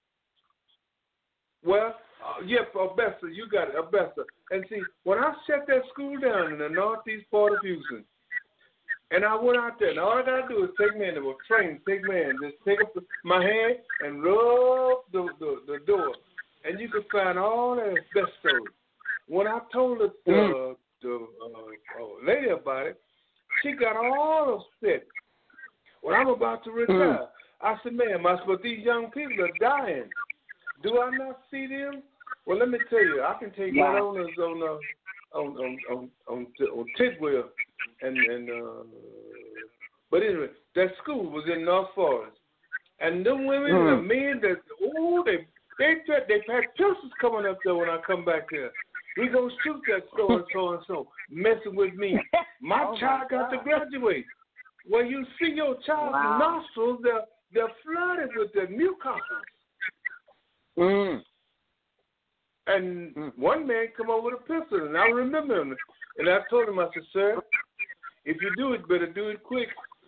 Well, uh, yeah, Augusta, you got it, Augusta. And see, when I shut that school down in the northeast part of Houston, and I went out there, and all I got to do is take me in, they were trained, take me in, just take up my hand and rub the, the, the door, and you could find all that asbestos. When I told the, the, Mm. the uh, uh, lady about it, she got all upset. When I'm about to retire, Mm. I said, ma'am, I said, but these young people are dying. Do I not see them? Well, let me tell you, I can take my Wow. owners on uh, on on on on, on Tidwell, and and uh, but anyway, that school was in North Forest, and them women Mm. and the men that oh they they they had pistols coming up there when I come back here. We gonna shoot that so and so and so messing with me. My Oh, child my got to God. graduate. When you see your child's Wow. nostrils, they're they're flooded with the mucus. Mm. And Mm. one man come over with a pistol, and I remember him. And I told him, I said, sir, if you do it, better do it quick.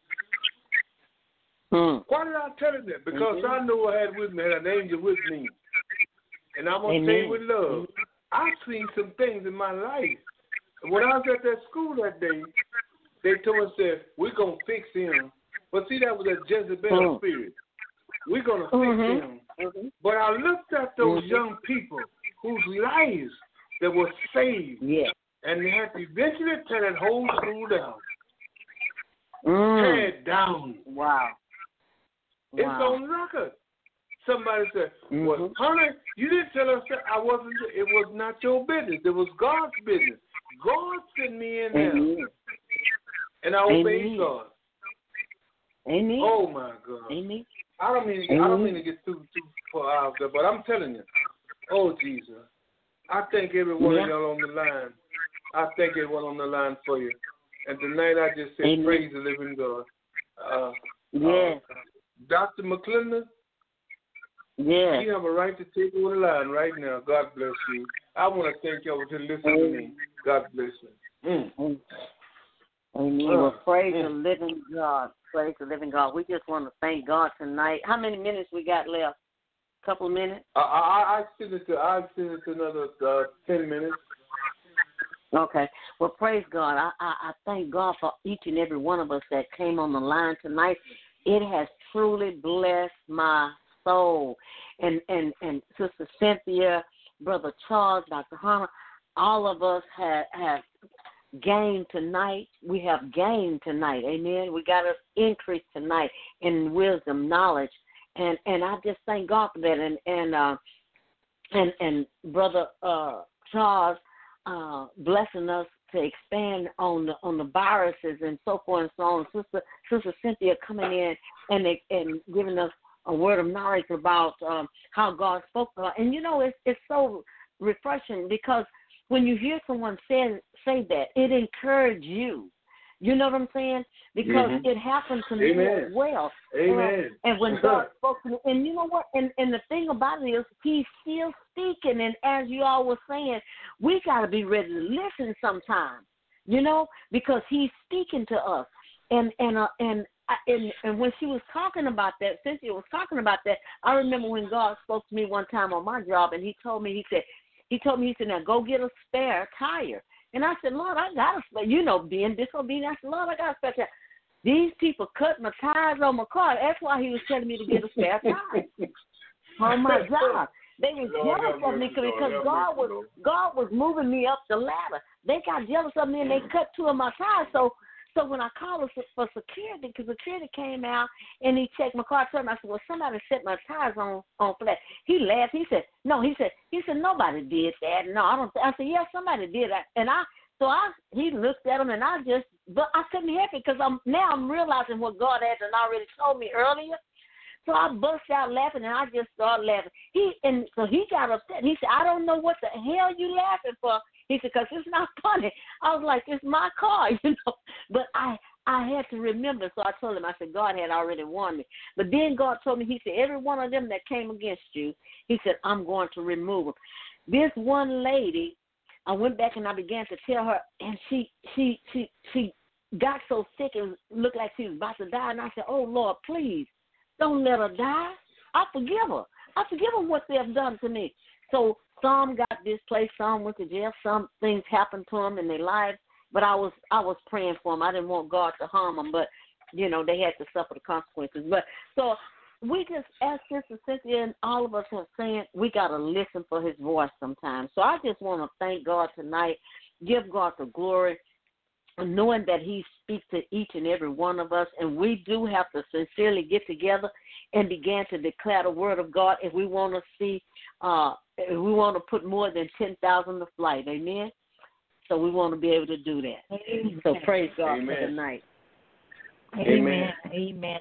Mm. Why did I tell him that? Because Mhm. I knew I had with me, had an angel with me. And I'm going to say it Amen. with love. I've seen some things in my life. And when I was at that school that day, they told us that we're going to fix him. But see, that was a Jezebel Mm. spirit. We're going to fix Mhm. him. Mhm. But I looked at those Mhm. young people whose lives that were saved, Yeah. and they had to eventually tear that whole school down. Mm. Tear it down. Wow. It's Wow. on record. Somebody said, Mm-hmm. well, honey, you didn't tell us that I wasn't, it was not your business. It was God's business. God sent me in there. Amen. And I obeyed Amen. God. Amen. Oh, my God. Amen. I don't mean to, I don't mean to get too, too far out there, but I'm telling you, oh, Jesus, I thank every one Yeah. of y'all on the line. I thank everyone on the line for you. And tonight I just say, Amen. praise the living God. Uh, Yes. uh, Doctor McClendon, Yes. you have a right to take over the line right now. God bless you. I want to thank y'all for listening to me. God bless you. Mm. Amen. Amen. Uh, Well, praise mm. the living God. Praise the living God. We just want to thank God tonight. How many minutes we got left? A couple of minutes? I I I send it to I send it to another uh, ten minutes. Okay. Well, praise God. I, I, I thank God for each and every one of us that came on the line tonight. It has truly blessed my soul. And and, and Sister Cynthia, Brother Charles, Doctor Hannah, all of us have, have gained tonight. We have gained tonight. Amen. We got us increase tonight in wisdom, knowledge. And and I just thank God for that. And and uh, and and Brother uh, Charles uh, blessing us to expand on the on the viruses and so forth and so on. Sister Sister Cynthia coming in and and giving us a word of knowledge about um, how God spoke to her. And you know, it's it's so refreshing because when you hear someone say say that, it encourages you. You know what I'm saying? Because mm-hmm. it happened to me Amen. as well. Amen. And, and when God spoke to me, and you know what? And, and the thing about it is, He's still speaking. And as you all were saying, we got to be ready to listen sometimes. You know, because He's speaking to us. And and uh, and, I, and and when she was talking about that, Cynthia was talking about that. I remember when God spoke to me one time on my job, and He told me, He said, He told me, He said, now go get a spare tire. And I said, Lord, I got a spare. You know, being disobedient, I said, Lord, I got a spare tire. These people cut my tires on my car. That's why He was telling me to get a spare tire on my job. They were jealous of me because God was God was moving me up the ladder. They got jealous of me and they cut two of my tires. So so when I called for security, because security came out and he checked my car, I told him, I said, well, somebody set my tires on, on flat. He laughed. He said, no, he said, he said, nobody did that. No, I don't. I said, yeah, somebody did that. And I, so I, he looked at him and I just, but I couldn't help it because I'm, now I'm realizing what God had done already told me earlier. So I burst out laughing, and I just started laughing. He and so he got upset. He said, I don't know what the hell you laughing for. He said, because it's not funny. I was like, it's my car, you know. But I I had to remember, so I told him, I said, God had already warned me. But then God told me, He said, every one of them that came against you, He said, I'm going to remove them. This one lady, I went back and I began to tell her, and she she she she got so sick and looked like she was about to die. And I said, oh, Lord, please. Don't let her die. I forgive her. I forgive them what they have done to me. So some got displaced, some went to jail, some things happened to them in their lives. But I was I was praying for them. I didn't want God to harm them, but you know they had to suffer the consequences. But so we just, as Sister Cynthia and all of us are saying, we got to listen for His voice sometimes. So I just want to thank God tonight, give God the glory, knowing that He speaks to each and every one of us, and we do have to sincerely get together and begin to declare the word of God if we want to see, uh, if we want to put more than ten thousand to flight. Amen? So we want to be able to do that. Amen. So praise God Amen. for tonight. Amen. Amen.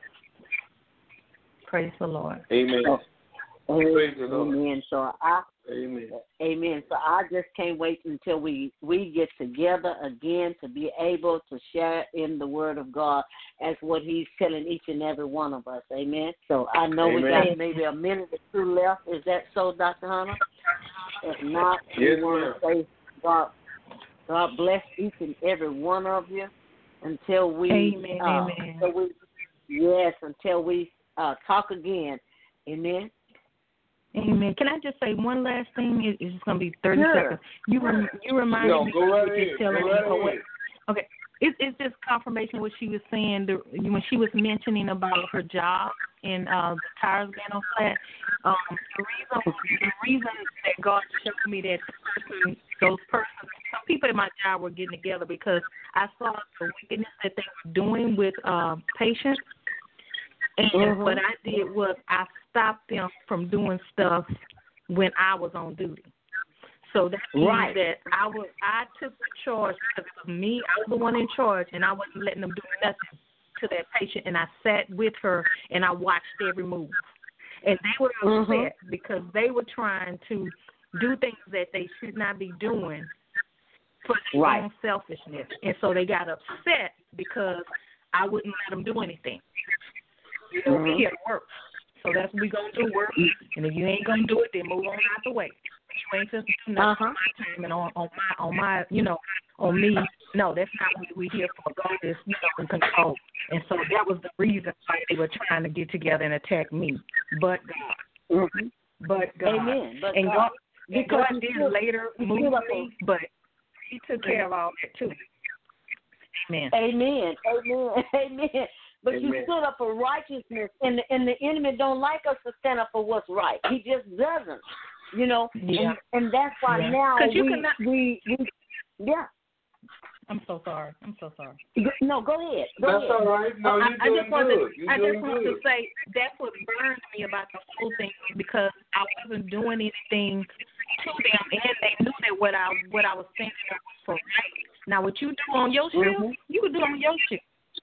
Praise the Lord. Amen. So, Praise the Lord. Amen. So I Amen. Amen. So I just can't wait until we, we get together again to be able to share in the word of God as what He's telling each and every one of us. Amen. So I know Amen. we got maybe a minute or two left. Is that so, Doctor Hunter? If not, Yes, we want to say God, God bless each and every one of you until we, Amen. uh, Amen. until we yes, until we uh, talk again. Amen. Amen. Can I just say one last thing? It- It's just going to be thirty Sure. seconds. You rem- you reminded No, me go right of ahead. just telling Go me right her what- ahead. Okay. It, it's just confirmation what she was saying the, when she was mentioning about her job and uh, the tires being on flat. Um, the reason the reason that God showed me that person, those persons, some people at my job were getting together because I saw the wickedness that they were doing with um, patients. And mm-hmm. what I did was I stopped them from doing stuff when I was on duty. So that means right. that I was I took the charge because it was me. I was the one in charge, and I wasn't letting them do nothing to that patient. And I sat with her and I watched every move. And they were upset mm-hmm. because they were trying to do things that they should not be doing for their right. own selfishness. And so they got upset because I wouldn't let them do anything. You know, mm-hmm. we here to work. So that's what we're going to do, work. And if you ain't going to do it, then move on out the way. You ain't just doing nothing uh-huh. on my time and on, on my, on my, you know, on me. No, that's not what we're here for. God is, you know, in control. And so that was the reason why they were trying to get together and attack me. But God. Mm-hmm. But God. Amen. But and God, God, and God did still, later move me, but he took care of all that too. Amen. Amen. Amen. Amen. But Amen. You stood up for righteousness, and the, and the enemy don't like us to stand up for what's right. He just doesn't, you know. Yeah. And, and that's why yeah. now you we, cannot... we, we, yeah. I'm so sorry. I'm so sorry. No, go ahead. Go that's ahead. all right. No, I, you're I doing just want good. to, You're I doing just want good. to say that's what burned me about the whole thing because I wasn't doing anything to them, and they knew that what I what I was saying was for right. Now, what you do on your shift, mm-hmm. you can do on your shift.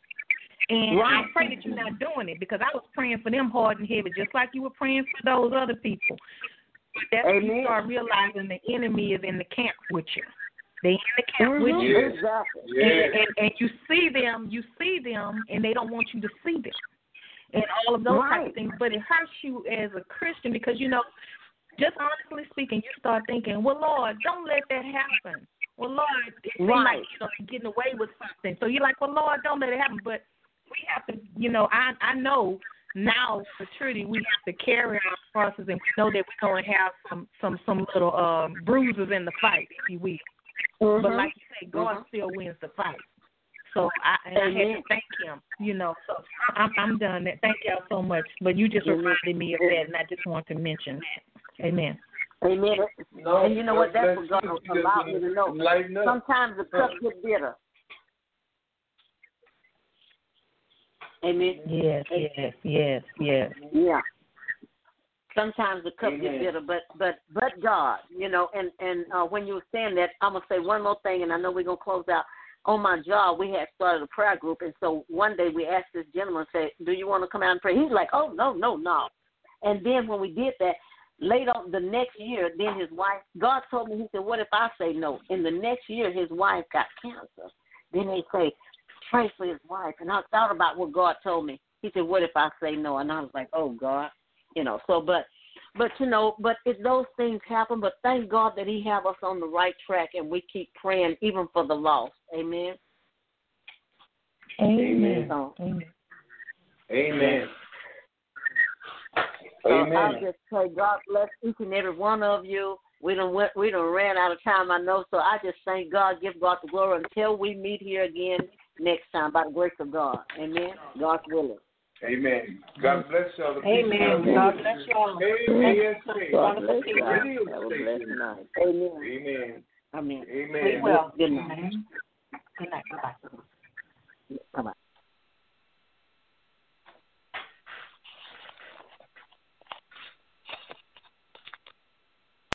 And right. I pray that you're not doing it because I was praying for them hard and heavy, just like you were praying for those other people. But that's when you start realizing the enemy is in the camp with you. They in the camp mm-hmm. with you. Yes. Exactly. And, and, and you see them, you see them, and they don't want you to see them. And all of those right. types of things. But it hurts you as a Christian because, you know, just honestly speaking, you start thinking, well, Lord, don't let that happen. Well, Lord, it seems right. like, you know, you're getting away with something. So you're like, well, Lord, don't let it happen. But we have to, you know, I I know now for maturity we have to carry our crosses and we know that we're going to have some, some, some little um, bruises in the fight, if you will. Mm-hmm. But like you say, God mm-hmm. still wins the fight. So I, and I had to thank him, you know. So I'm, I'm done. That. Thank y'all so much. But you just reminded me of that, and I just want to mention that. Amen. Amen. No, and you know what? That's what God allowed me to know. Sometimes the cup gets bitter. Amen. Yes, yes, yes, yes. Yeah. Sometimes the cup Amen. gets bitter, but but but God, you know. And and uh, when you were saying that, I'm gonna say one more thing, and I know we're gonna close out. On my job, we had started a prayer group, and so one day we asked this gentleman, said, do you want to come out and pray? He's like, oh, no, no, no. And then when we did that, later on the next year, then his wife, God told me, he said, what if I say no? In the next year, his wife got cancer. Then they say, pray for his wife. And I thought about what God told me. He said, what if I say no? And I was like, oh, God. You know, so, but, but you know, but if those things happen, but thank God that he have us on the right track and we keep praying even for the lost. Amen. Amen. So, Amen. Amen. So Amen. I just pray God bless each and every one of you. We done went, we done ran out of time, I know. So I just thank God, give God the glory until we meet here again next time by the grace of God. Amen. God's willing. Amen. God bless y'all. Amen. God bless y'all. Amen. God bless y'all. Have a blessed night. Amen. Amen. Amen. Amen. Well, good night.